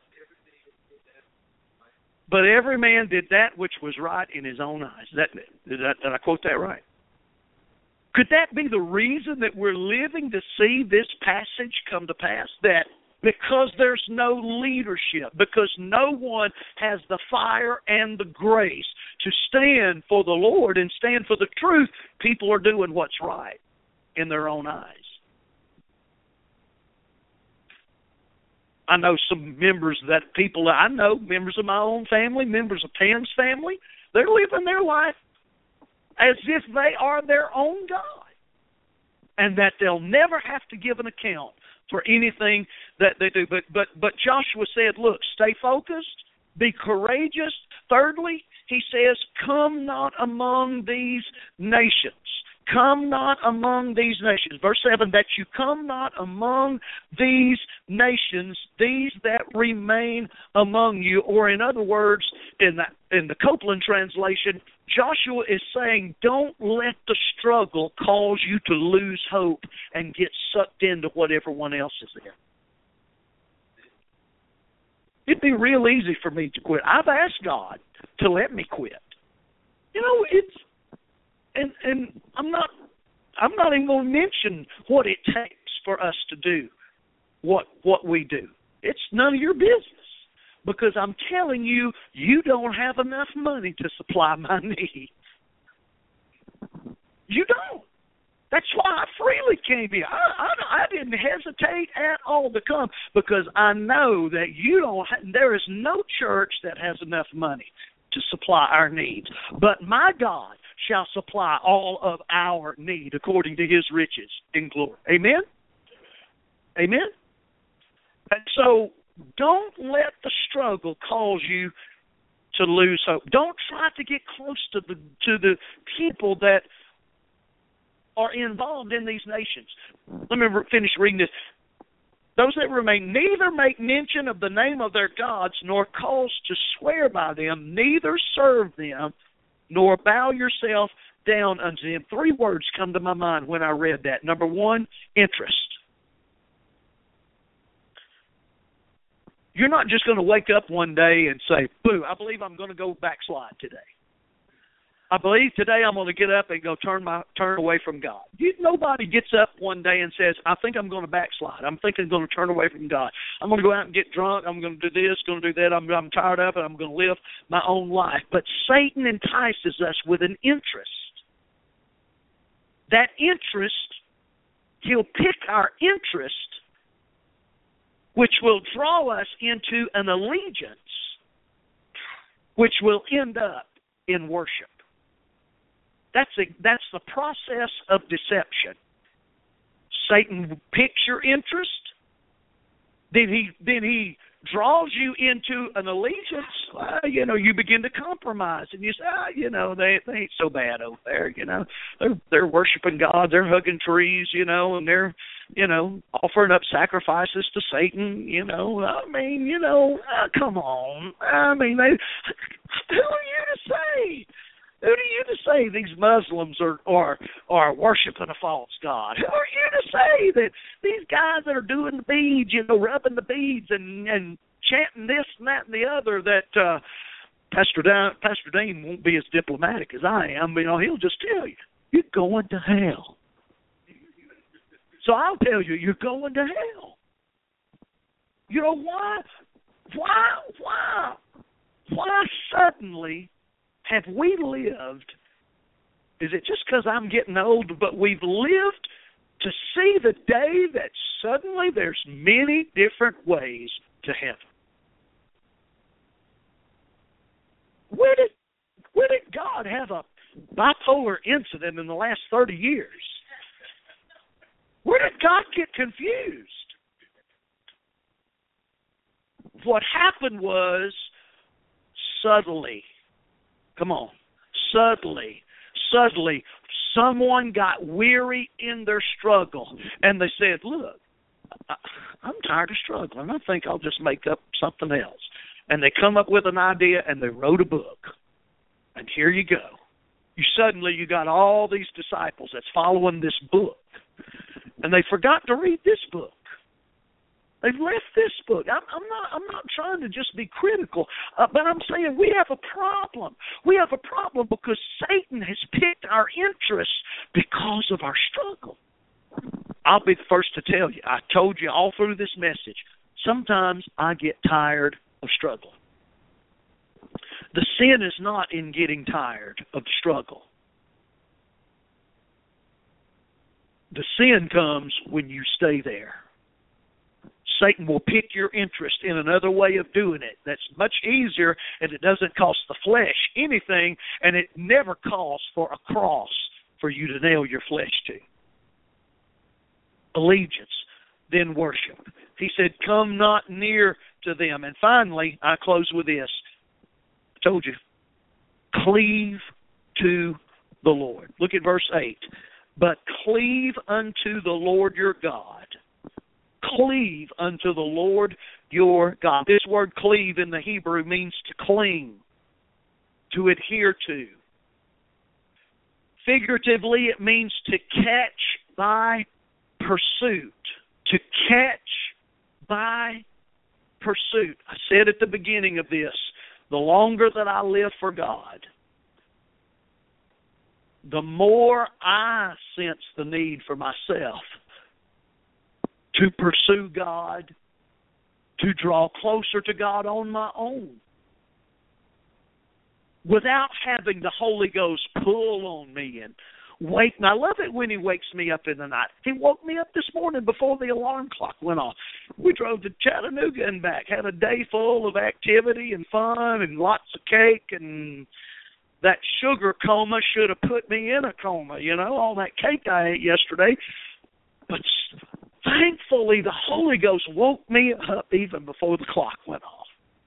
but every man did that which was right in his own eyes. That, did, that, did I quote that right? Could that be the reason that we're living to see this passage come to pass? That because there's no leadership, because no one has the fire and the grace to stand for the Lord and stand for the truth, people are doing what's right in their own eyes. I know some members that people, I know members of my own family, members of Pam's family, they're living their life as if they are their own God, and that they'll never have to give an account for anything that they do. But but but Joshua said, look, stay focused, be courageous. Thirdly, he says, come not among these nations. Come not among these nations. Verse seven, that you come not among these nations, these that remain among you. Or in other words, in the, in the Copeland translation, Joshua is saying, don't let the struggle cause you to lose hope and get sucked into what everyone else is there. It'd be real easy for me to quit. I've asked God to let me quit. You know, it's, and and I'm not, I'm not even going to mention what it takes for us to do what what we do. It's none of your business, because I'm telling you, you don't have enough money to supply my need. You don't. That's why I freely came here. I, I, I didn't hesitate at all to come, because I know that you don't. Ha- there is no church that has enough money to supply our needs. But my God shall supply all of our need according to his riches in glory. Amen? Amen? And so don't let the struggle cause you to lose hope. Don't try to get close to the to the people that are involved in these nations. Let me finish reading this. Those that remain, neither make mention of the name of their gods, nor cause to swear by them, neither serve them, nor bow yourself down unto them. Three words come to my mind when I read that. Number one, interest. You're not just going to wake up one day and say, boo, I believe I'm going to go backslide today. I believe today I'm going to get up and go turn my turn away from God. You, nobody gets up one day and says, I think I'm going to backslide. I'm thinking I'm going to turn away from God. I'm going to go out and get drunk. I'm going to do this, going to do that. I'm, I'm tired of it. I'm going to live my own life. But Satan entices us with an interest. That interest, he'll pick our interest, which will draw us into an allegiance, which will end up in worship. That's a, that's the process of deception. Satan picks your interest, then he then he draws you into an allegiance. Well, you know, you begin to compromise, and you say, ah, you know, they they ain't so bad over there. You know, they're they're worshiping God, they're hugging trees, you know, and they're you know offering up sacrifices to Satan. You know, I mean, you know, uh, come on. I mean, they, who are you to say? Who are you to say these Muslims are, are are worshiping a false god? Who are you to say that these guys that are doing the beads, you know, rubbing the beads and, and chanting this and that and the other, that uh, Pastor Dan, Pastor Dean won't be as diplomatic as I am. You know, he'll just tell you, you're going to hell. So I'll tell you, you're going to hell. You know why? Why? Why? Why suddenly have we lived? Is it just because I'm getting old? But we've lived to see the day that suddenly there's many different ways to heaven. Where did where did God have a bipolar incident in the last thirty years? Where did God get confused? What happened was subtly, come on, subtly, subtly, someone got weary in their struggle, and they said, look, I, I'm tired of struggling. I think I'll just make up something else. And they come up with an idea, and they wrote a book. And here you go. You suddenly, you got all these disciples that's following this book. And they forgot to read this book. They've left this book. I'm, I'm not. I'm not trying to just be critical, uh, but I'm saying we have a problem. We have a problem because Satan has picked our interests because of our struggle. I'll be the first to tell you. I told you all through this message. Sometimes I get tired of struggle. The sin is not in getting tired of the struggle. The sin comes when you stay there. Satan will pick your interest in another way of doing it that's much easier, and it doesn't cost the flesh anything, and it never costs for a cross for you to nail your flesh to. Allegiance, then worship. He said, come not near to them. And finally, I close with this. I told you, cleave to the Lord. Look at verse eight. But cleave unto the Lord your God. Cleave unto the Lord your God. This word cleave in the Hebrew means to cling, to adhere to. Figuratively, it means to catch by pursuit. To catch by pursuit. I said at the beginning of this, the longer that I live for God, the more I sense the need for myself to pursue God, to draw closer to God on my own, without having the Holy Ghost pull on me and wake me. I love it when He wakes me up in the night. He woke me up this morning before the alarm clock went off. We drove to Chattanooga and back, had a day full of activity and fun and lots of cake, and that sugar coma should have put me in a coma, you know, all that cake I ate yesterday. But thankfully, the Holy Ghost woke me up even before the clock went off.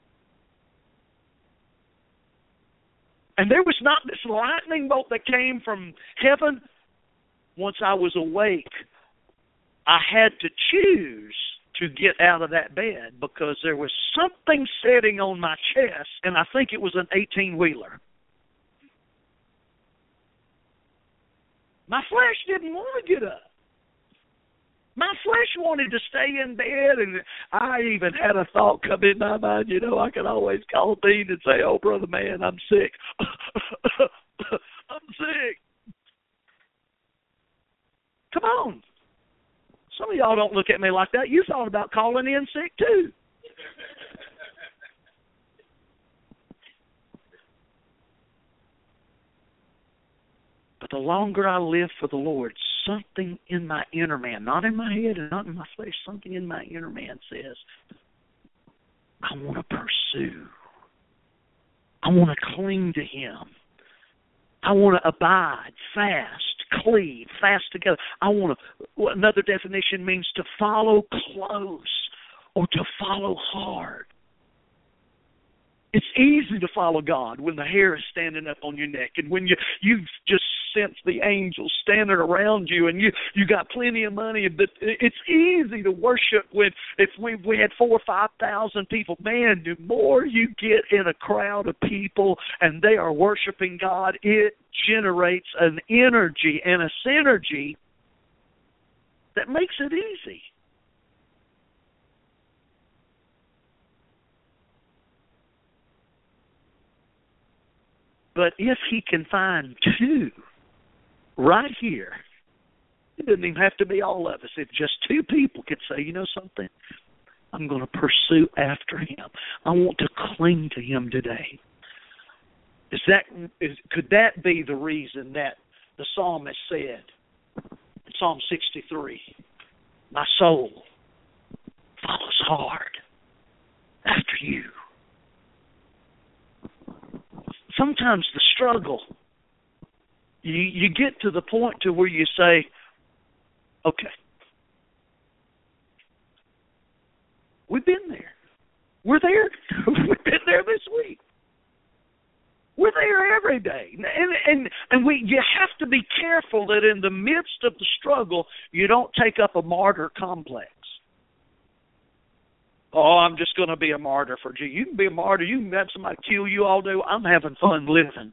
And there was not this lightning bolt that came from heaven. Once I was awake, I had to choose to get out of that bed because there was something sitting on my chest, and I think it was an eighteen-wheeler. My flesh didn't want to get up. My flesh wanted to stay in bed, and I even had a thought come in my mind, you know, I could always call Dean and say, oh, brother, man, I'm sick. I'm sick. Come on. Some of y'all don't look at me like that. You thought about calling in sick, too. But the longer I live for the Lord, something in my inner man, not in my head and not in my flesh, something in my inner man says, I want to pursue. I want to cling to Him. I want to abide, fast, cleave, fast together. I want to, another definition means to follow close or to follow hard. It's easy to follow God when the hair is standing up on your neck and when you you just sense the angels standing around you and you, you got plenty of money. But it's easy to worship when if we, we had four or five thousand people. Man, the more you get in a crowd of people and they are worshiping God, it generates an energy and a synergy that makes it easy. But if He can find two right here, it doesn't even have to be all of us. If just two people could say, you know something, I'm going to pursue after Him. I want to cling to Him today. Is that is, could that be the reason that the psalmist said in Psalm sixty-three, my soul follows hard after You. sometimes the struggle, you you get to the point to where you say, okay, we've been there. We're there. We've been there this week. We're there every day. And and and we you have to be careful that in the midst of the struggle, you don't take up a martyr complex. Oh, I'm just going to be a martyr for Jesus. You can be a martyr. You can have somebody kill you all day. I'm having fun living.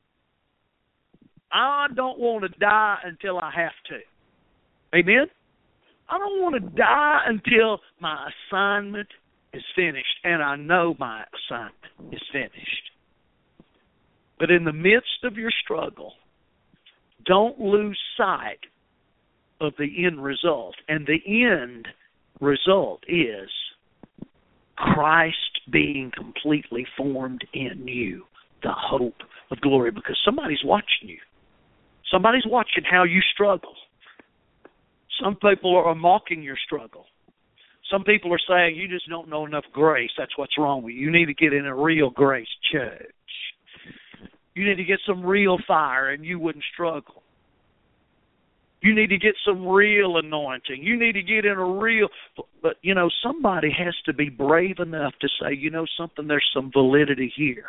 I don't want to die until I have to. Amen? I don't want to die until my assignment is finished, and I know my assignment is finished. But in the midst of your struggle, don't lose sight of the end result. And the end result is Christ being completely formed in you, the hope of glory, because somebody's watching you. Somebody's watching how you struggle. Some people are mocking your struggle. Some people are saying, you just don't know enough grace. That's what's wrong with you. You need to get in a real grace church. You need to get some real fire and you wouldn't struggle. You need to get some real anointing. You need to get in a real... But, you know, somebody has to be brave enough to say, you know something, there's some validity here.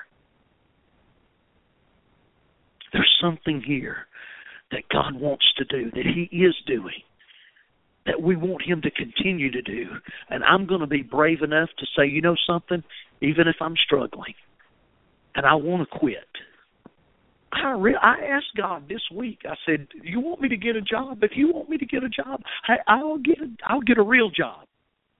There's something here that God wants to do, that He is doing, that we want Him to continue to do. And I'm going to be brave enough to say, you know something, even if I'm struggling and I want to quit, I, re- I asked God this week, I said, you want me to get a job? If you want me to get a job, I, I'll get a, I'll get a real job.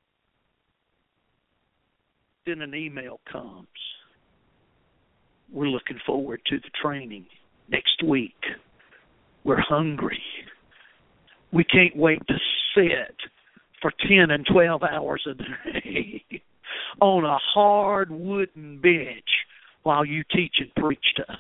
Then an email comes. We're looking forward to the training next week. We're hungry. We can't wait to sit for ten and twelve hours a day on a hard wooden bench while you teach and preach to us.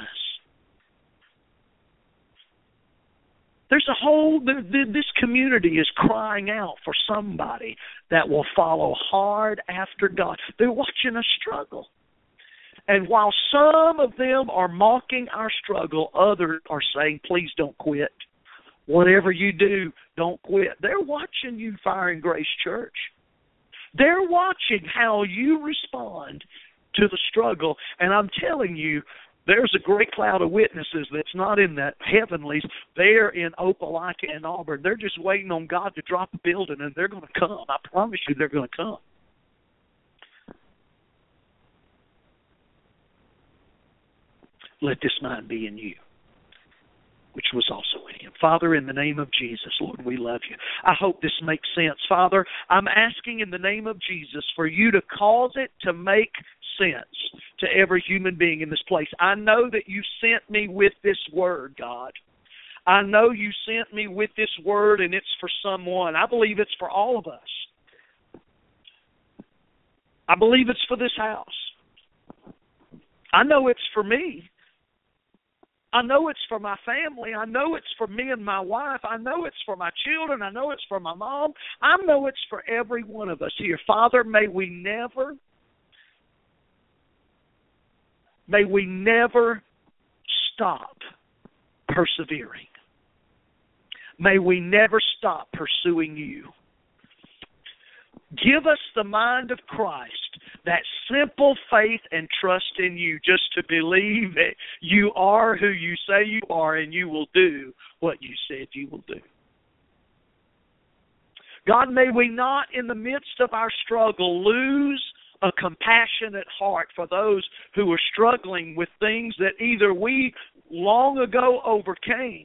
There's a whole, this community is crying out for somebody that will follow hard after God. They're watching us struggle. And while some of them are mocking our struggle, others are saying, please don't quit. Whatever you do, don't quit. They're watching you, Fire and Grace Church. They're watching how you respond to the struggle. And I'm telling you, there's a great cloud of witnesses that's not in that heavenlies. They're in Opelika and Auburn. They're just waiting on God to drop a building, and they're going to come. I promise you they're going to come. Let this mind be in you, which was also in Him. Father, in the name of Jesus, Lord, we love you. I hope this makes sense. Father, I'm asking in the name of Jesus for you to cause it to make sense to every human being in this place. I know that you sent me with this word, God. I know you sent me with this word, and it's for someone. I believe it's for all of us. I believe it's for this house. I know it's for me. I know it's for my family. I know it's for me and my wife. I know it's for my children. I know it's for my mom. I know it's for every one of us here. Father, may we never, may we never stop persevering. May we never stop pursuing you. Give us the mind of Christ, that simple faith and trust in you, just to believe that you are who you say you are and you will do what you said you will do. God, may we not in the midst of our struggle lose a compassionate heart for those who are struggling with things that either we long ago overcame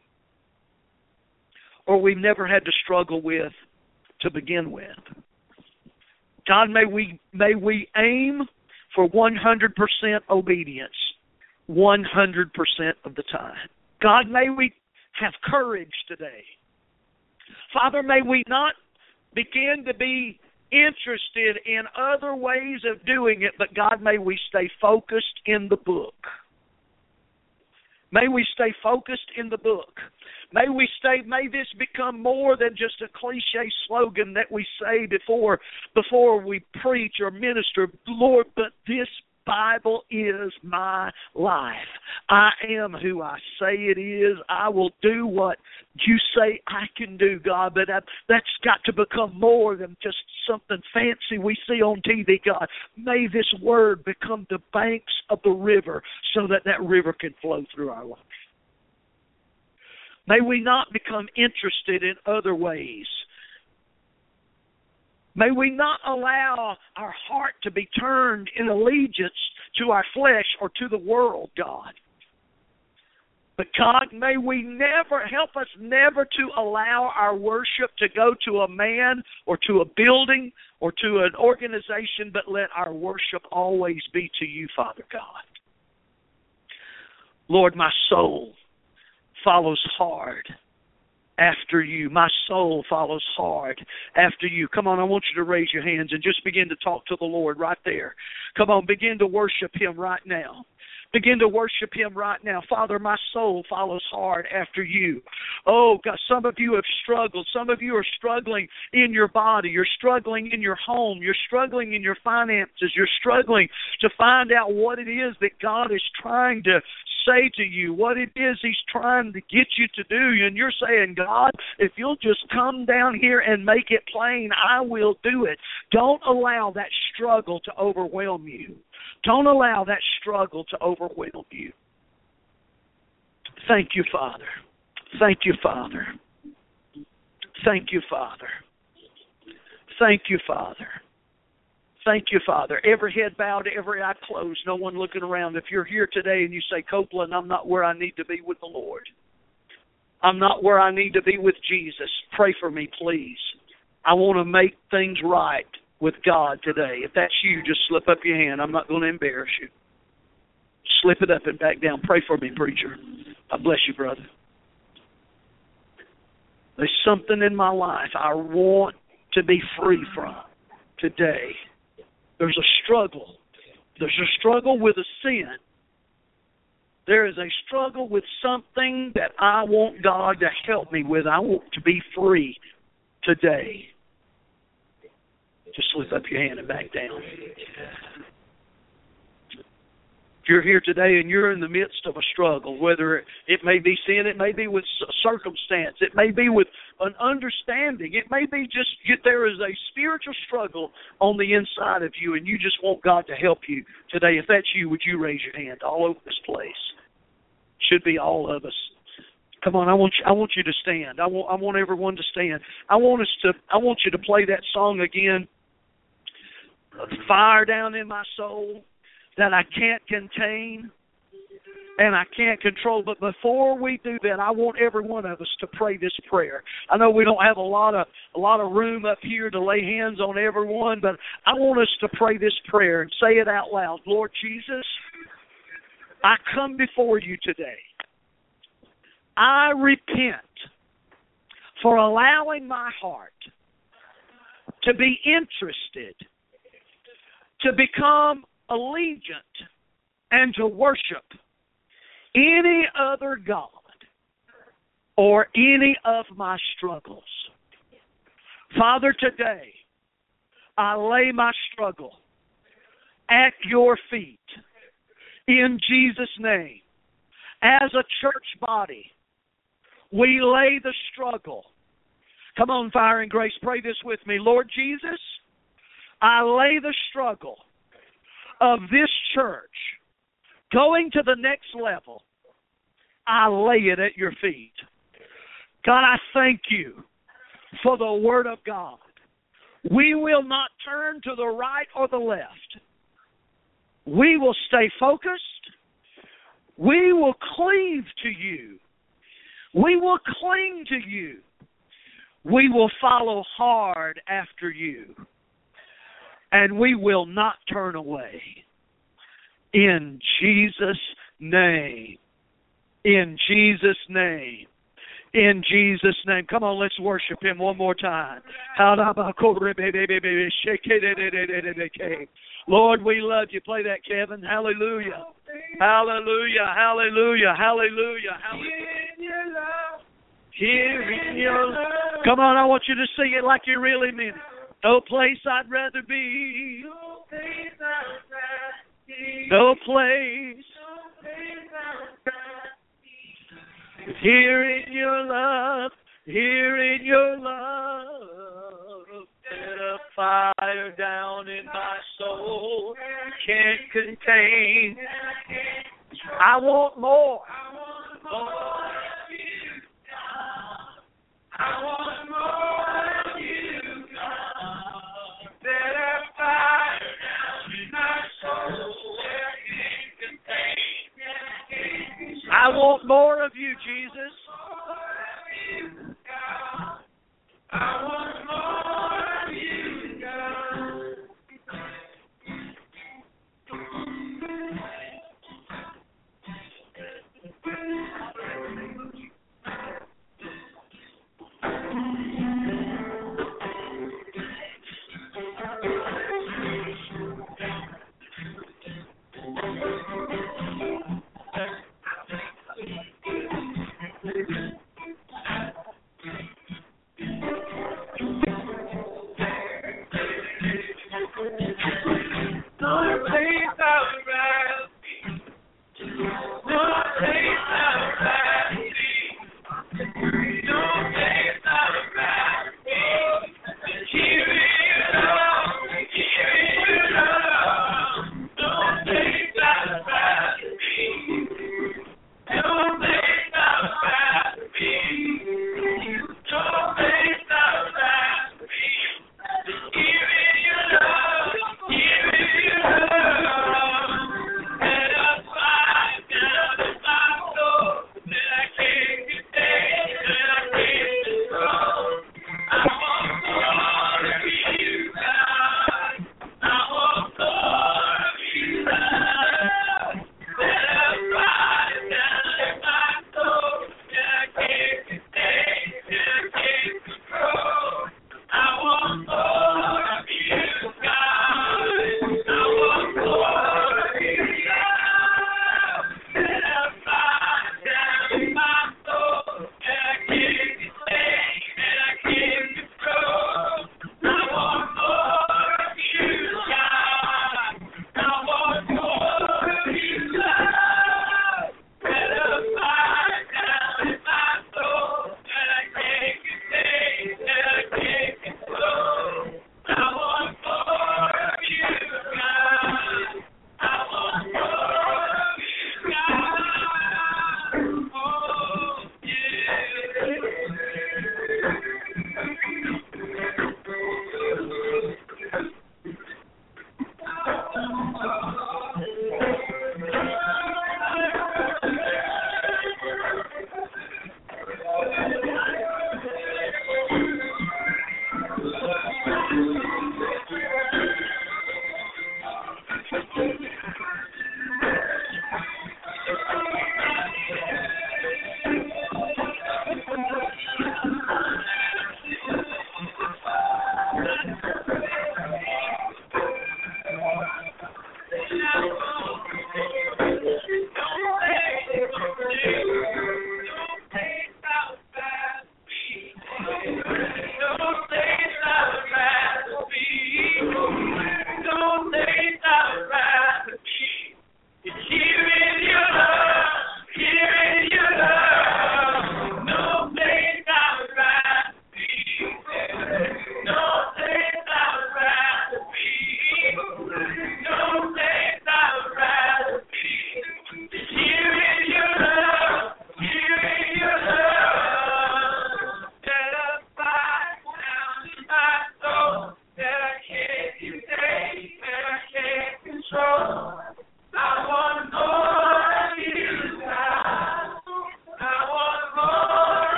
or we've never had to struggle with to begin with. God, may we may we aim for one hundred percent obedience one hundred percent of the time. God, may we have courage today. Father, may we not begin to be interested in other ways of doing it, but God, may we stay focused in the book. May we stay focused in the book. May we stay, may this become more than just a cliche slogan that we say before, before we preach or minister, Lord, but this Bible is my life. I am who I say it is. I will do what you say I can do, God, but I, that's got to become more than just something fancy we see on T V, God. May this word become the banks of the river so that that river can flow through our life. May we not become interested in other ways. May we not allow our heart to be turned in allegiance to our flesh or to the world, God. But God, may we never, help us never to allow our worship to go to a man or to a building or to an organization, but let our worship always be to you, Father God. Lord, my soul follows hard after you. My soul follows hard after you. Come on, I want you to raise your hands and just begin to talk to the Lord right there. Come on, begin to worship Him right now. Begin to worship Him right now. Father, my soul follows hard after you. Oh, God, some of you have struggled. Some of you are struggling in your body. You're struggling in your home. You're struggling in your finances. You're struggling to find out what it is that God is trying to say to you, what it is He's trying to get you to do. And you're saying, God, if you'll just come down here and make it plain, I will do it. Don't allow that struggle to overwhelm you. Don't allow that struggle to overwhelm you. Thank you, Father. Thank you, Father. Thank you, Father. Thank you, Father. Thank you, Father. Every head bowed, every eye closed, no one looking around. If you're here today and you say, Copeland, I'm not where I need to be with the Lord. I'm not where I need to be with Jesus. Pray for me, please. I want to make things right with God today. If that's you, just slip up your hand. I'm not going to embarrass you. Slip it up and back down. Pray for me, preacher. I bless you, brother. There's something in my life I want to be free from today. There's a struggle. There's a struggle with a sin. There is a struggle with something that I want God to help me with. I want to be free today. Just slip up your hand and back down. If you're here today and you're in the midst of a struggle, whether it may be sin, it may be with circumstance, it may be with an understanding, it may be just there is a spiritual struggle on the inside of you and you just want God to help you today. If that's you, would you raise your hand all over this place? Should be all of us. Come on, I want you, I want you to stand. I want I want everyone to stand. I want us to I want you to play that song again. Fire down in my soul that I can't contain and I can't control. But before we do that, I want every one of us to pray this prayer. I know we don't have a lot of a lot of room up here to lay hands on everyone, but I want us to pray this prayer and say it out loud. Lord Jesus, I come before you today. I repent for allowing my heart to be interested, to become allegiant, and to worship any other God or any of my struggles. Father, today I lay my struggle at your feet in Jesus' name. As a church body, we lay the struggle. Come on, Fire and Grace, pray this with me. Lord Jesus, I lay the struggle of this church going to the next level. I lay it at your feet. God, I thank you for the Word of God. We will not turn to the right or the left. We will stay focused. We will cleave to you. We will cling to you. We will follow hard after you. And we will not turn away. In Jesus' name. In Jesus' name. In Jesus' name. Come on, let's worship Him one more time. Lord, we love you. Play that, Kevin. Hallelujah. Hallelujah. Hallelujah. Hallelujah. Hallelujah. Here in your love. Come on, I want you to sing it like you really mean it. No place I'd rather be. No place I'd rather be. no place. Here in your love, here in your love, set a fire down in my soul, can't contain. I want more. I want more of you, God. I want more of you, God. Set a fire down in my soul, can't contain. I want more of you, Jesus. I want more of you, God.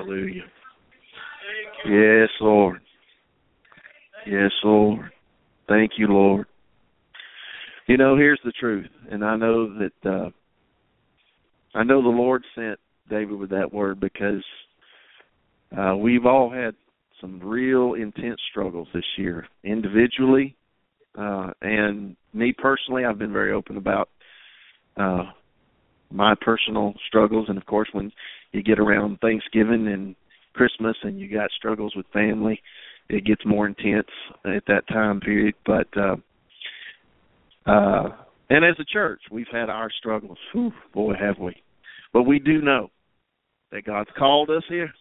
Hallelujah. Yes, Lord. Yes, Lord. Thank you, Lord. You know, here's the truth, and I know that uh, I know the Lord sent David with that word because uh, we've all had some real intense struggles this year, individually, uh, and me personally. I've been very open about uh, my personal struggles, and of course, when you get around Thanksgiving and Christmas and you got struggles with family, it gets more intense at that time period. But uh, uh, and as a church, we've had our struggles. Whew, boy, have we! But we do know that God's called us here.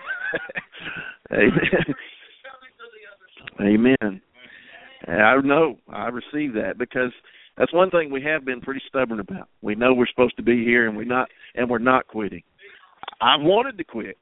Amen. Amen. I know. I receive that because that's one thing we have been pretty stubborn about. We know we're supposed to be here, and we're not, and we're not quitting. I wanted to quit.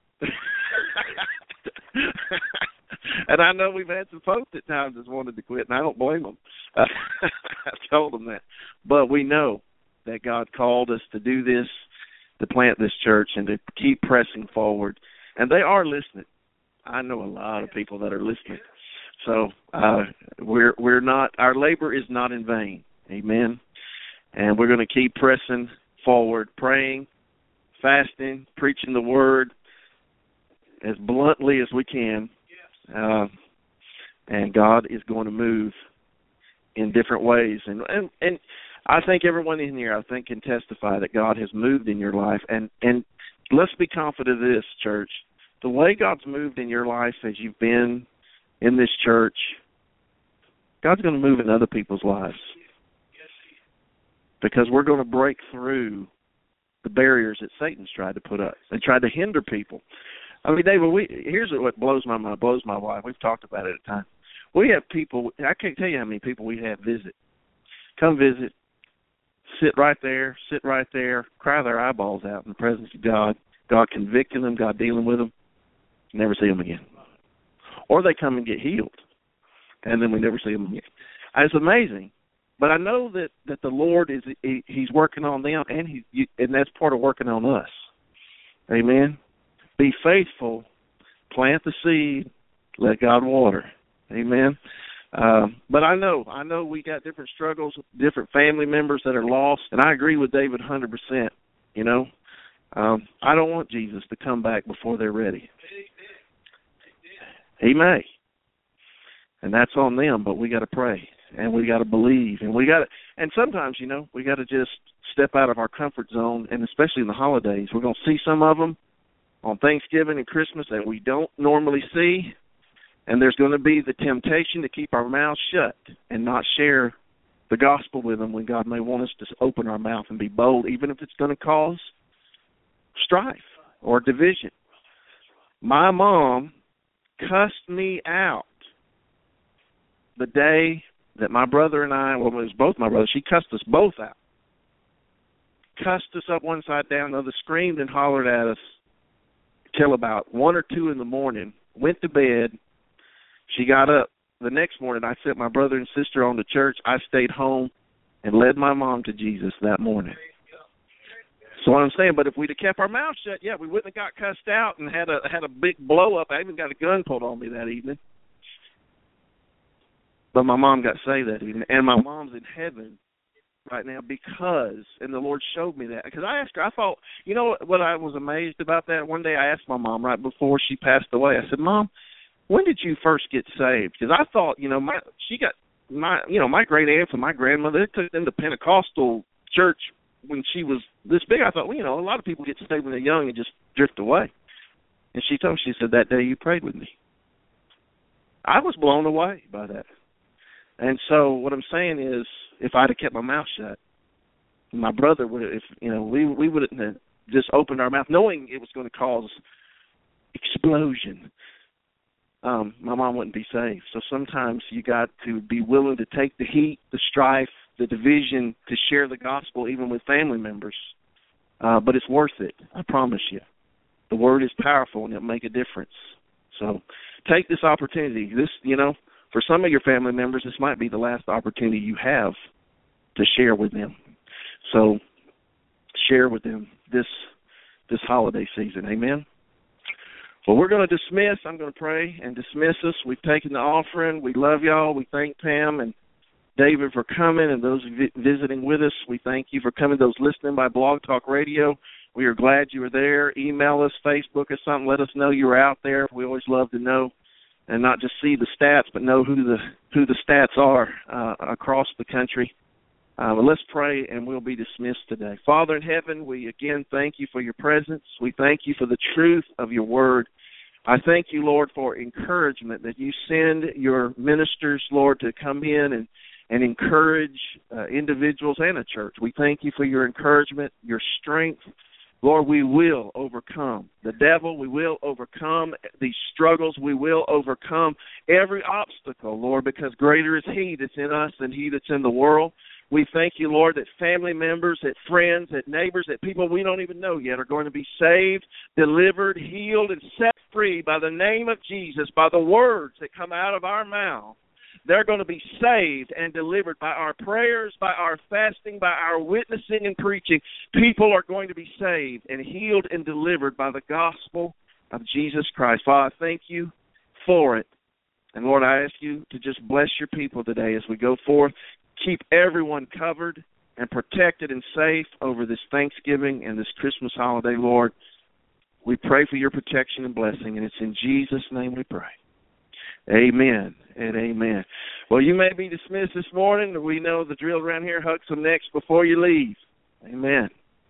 And I know we've had some folks at times that's wanted to quit, and I don't blame them. I told them that. But we know that God called us to do this, to plant this church, and to keep pressing forward. And they are listening. I know a lot of people that are listening. So uh, we're we're not, our labor is not in vain. Amen. And we're going to keep pressing forward, praying, fasting, preaching the word as bluntly as we can. Uh, and God is going to move in different ways. And, and and I think everyone in here, I think, can testify that God has moved in your life. And, and let's be confident of this, church. The way God's moved in your life as you've been in this church, God's going to move in other people's lives. Because we're going to break through the barriers that Satan's tried to put up and tried to hinder people. I mean, David, we, here's what blows my mind, blows my wife. We've talked about it at times. We have people, I can't tell you how many people we have visit. Come visit, sit right there, sit right there, cry their eyeballs out in the presence of God, God convicting them, God dealing with them, never see them again. Or they come and get healed, and then we never see them again. It's amazing. But I know that, that the Lord, is he, He's working on them, and he, and that's part of working on us. Amen. Be faithful, plant the seed, let God water. Amen. Um, but I know, I know we got different struggles, different family members that are lost, and I agree with David one hundred percent. You know, um, I don't want Jesus to come back before they're ready. He may, and that's on them. But we got to pray, and we got to believe, and we got to. And sometimes, you know, we got to just step out of our comfort zone, and especially in the holidays, we're going to see some of them on Thanksgiving and Christmas that we don't normally see, and there's going to be the temptation to keep our mouths shut and not share the gospel with them when God may want us to open our mouth and be bold, even if it's going to cause strife or division. My mom cussed me out the day that my brother and I, well, it was both my brothers, she cussed us both out. Cussed us up one side down, the other, screamed and hollered at us till about one or two in the morning, went to bed. She got up the next morning. I sent my brother and sister on to church. I stayed home and led my mom to Jesus that morning. So what I'm saying, but if we'd have kept our mouths shut, yeah, we wouldn't have got cussed out and had a had a big blow up. I even got a gun pulled on me that evening. But my mom got saved that evening, and my mom's in heaven right now because, and the Lord showed me that. Because I asked her, I thought, you know what I was amazed about that? One day I asked my mom right before she passed away, I said, Mom, when did you first get saved? Because I thought, you know, my she got, my you know, my great aunts and my grandmother, they took them to Pentecostal church when she was this big. I thought, well, you know, a lot of people get saved when they're young and just drift away. And she told me, she said, that day you prayed with me. I was blown away by that. And so what I'm saying is, if I'd have kept my mouth shut, my brother would have, if, you know, we we wouldn't have just opened our mouth, knowing it was going to cause explosion. Um, my mom wouldn't be saved. So sometimes you got to be willing to take the heat, the strife, the division, to share the gospel even with family members. Uh, but it's worth it, I promise you. The word is powerful and it'll make a difference. So take this opportunity. This, you know, for some of your family members, this might be the last opportunity you have to share with them. So share with them this this holiday season. Amen? Well, we're going to dismiss. I'm going to pray and dismiss us. We've taken the offering. We love y'all. We thank Pam and David for coming, and those vi- visiting with us. We thank you for coming. Those listening by Blog Talk Radio, we are glad you were there. Email us, Facebook us something. Let us know you're out there. We always love to know, and not just see the stats, but know who the who the stats are uh, across the country. Uh, but let's pray, and we'll be dismissed today. Father in heaven, we again thank you for your presence. We thank you for the truth of your word. I thank you, Lord, for encouragement, that you send your ministers, Lord, to come in and, and encourage uh, individuals and a church. We thank you for your encouragement, your strength. Lord, we will overcome the devil. We will overcome these struggles. We will overcome every obstacle, Lord, because greater is he that's in us than he that's in the world. We thank you, Lord, that family members, that friends, that neighbors, that people we don't even know yet are going to be saved, delivered, healed, and set free by the name of Jesus, by the words that come out of our mouth. They're going to be saved and delivered by our prayers, by our fasting, by our witnessing and preaching. People are going to be saved and healed and delivered by the gospel of Jesus Christ. Father, I thank you for it. And, Lord, I ask you to just bless your people today as we go forth. Keep everyone covered and protected and safe over this Thanksgiving and this Christmas holiday, Lord. We pray for your protection and blessing, and it's in Jesus' name we pray. Amen and amen. Well, you may be dismissed this morning. We know the drill around here. Hug some necks before you leave. Amen.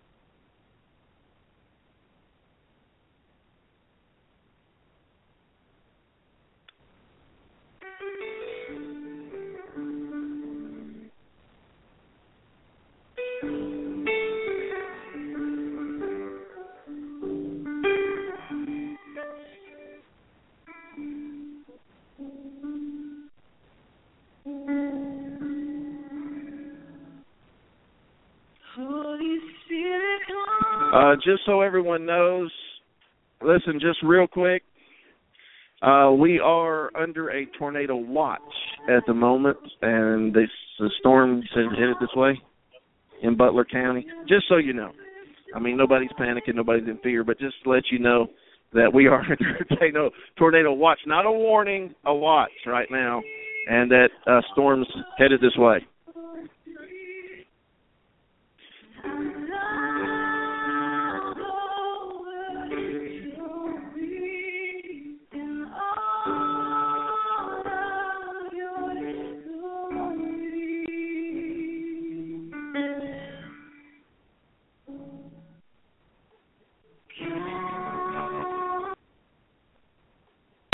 Uh, just so everyone knows, listen, just real quick, uh, we are under a tornado watch at the moment, and this, the storm is headed this way in Butler County, just so you know. I mean, nobody's panicking, nobody's in fear, but just to let you know that we are under a tornado, tornado watch, not a warning, a watch right now, and that uh, storm's headed this way.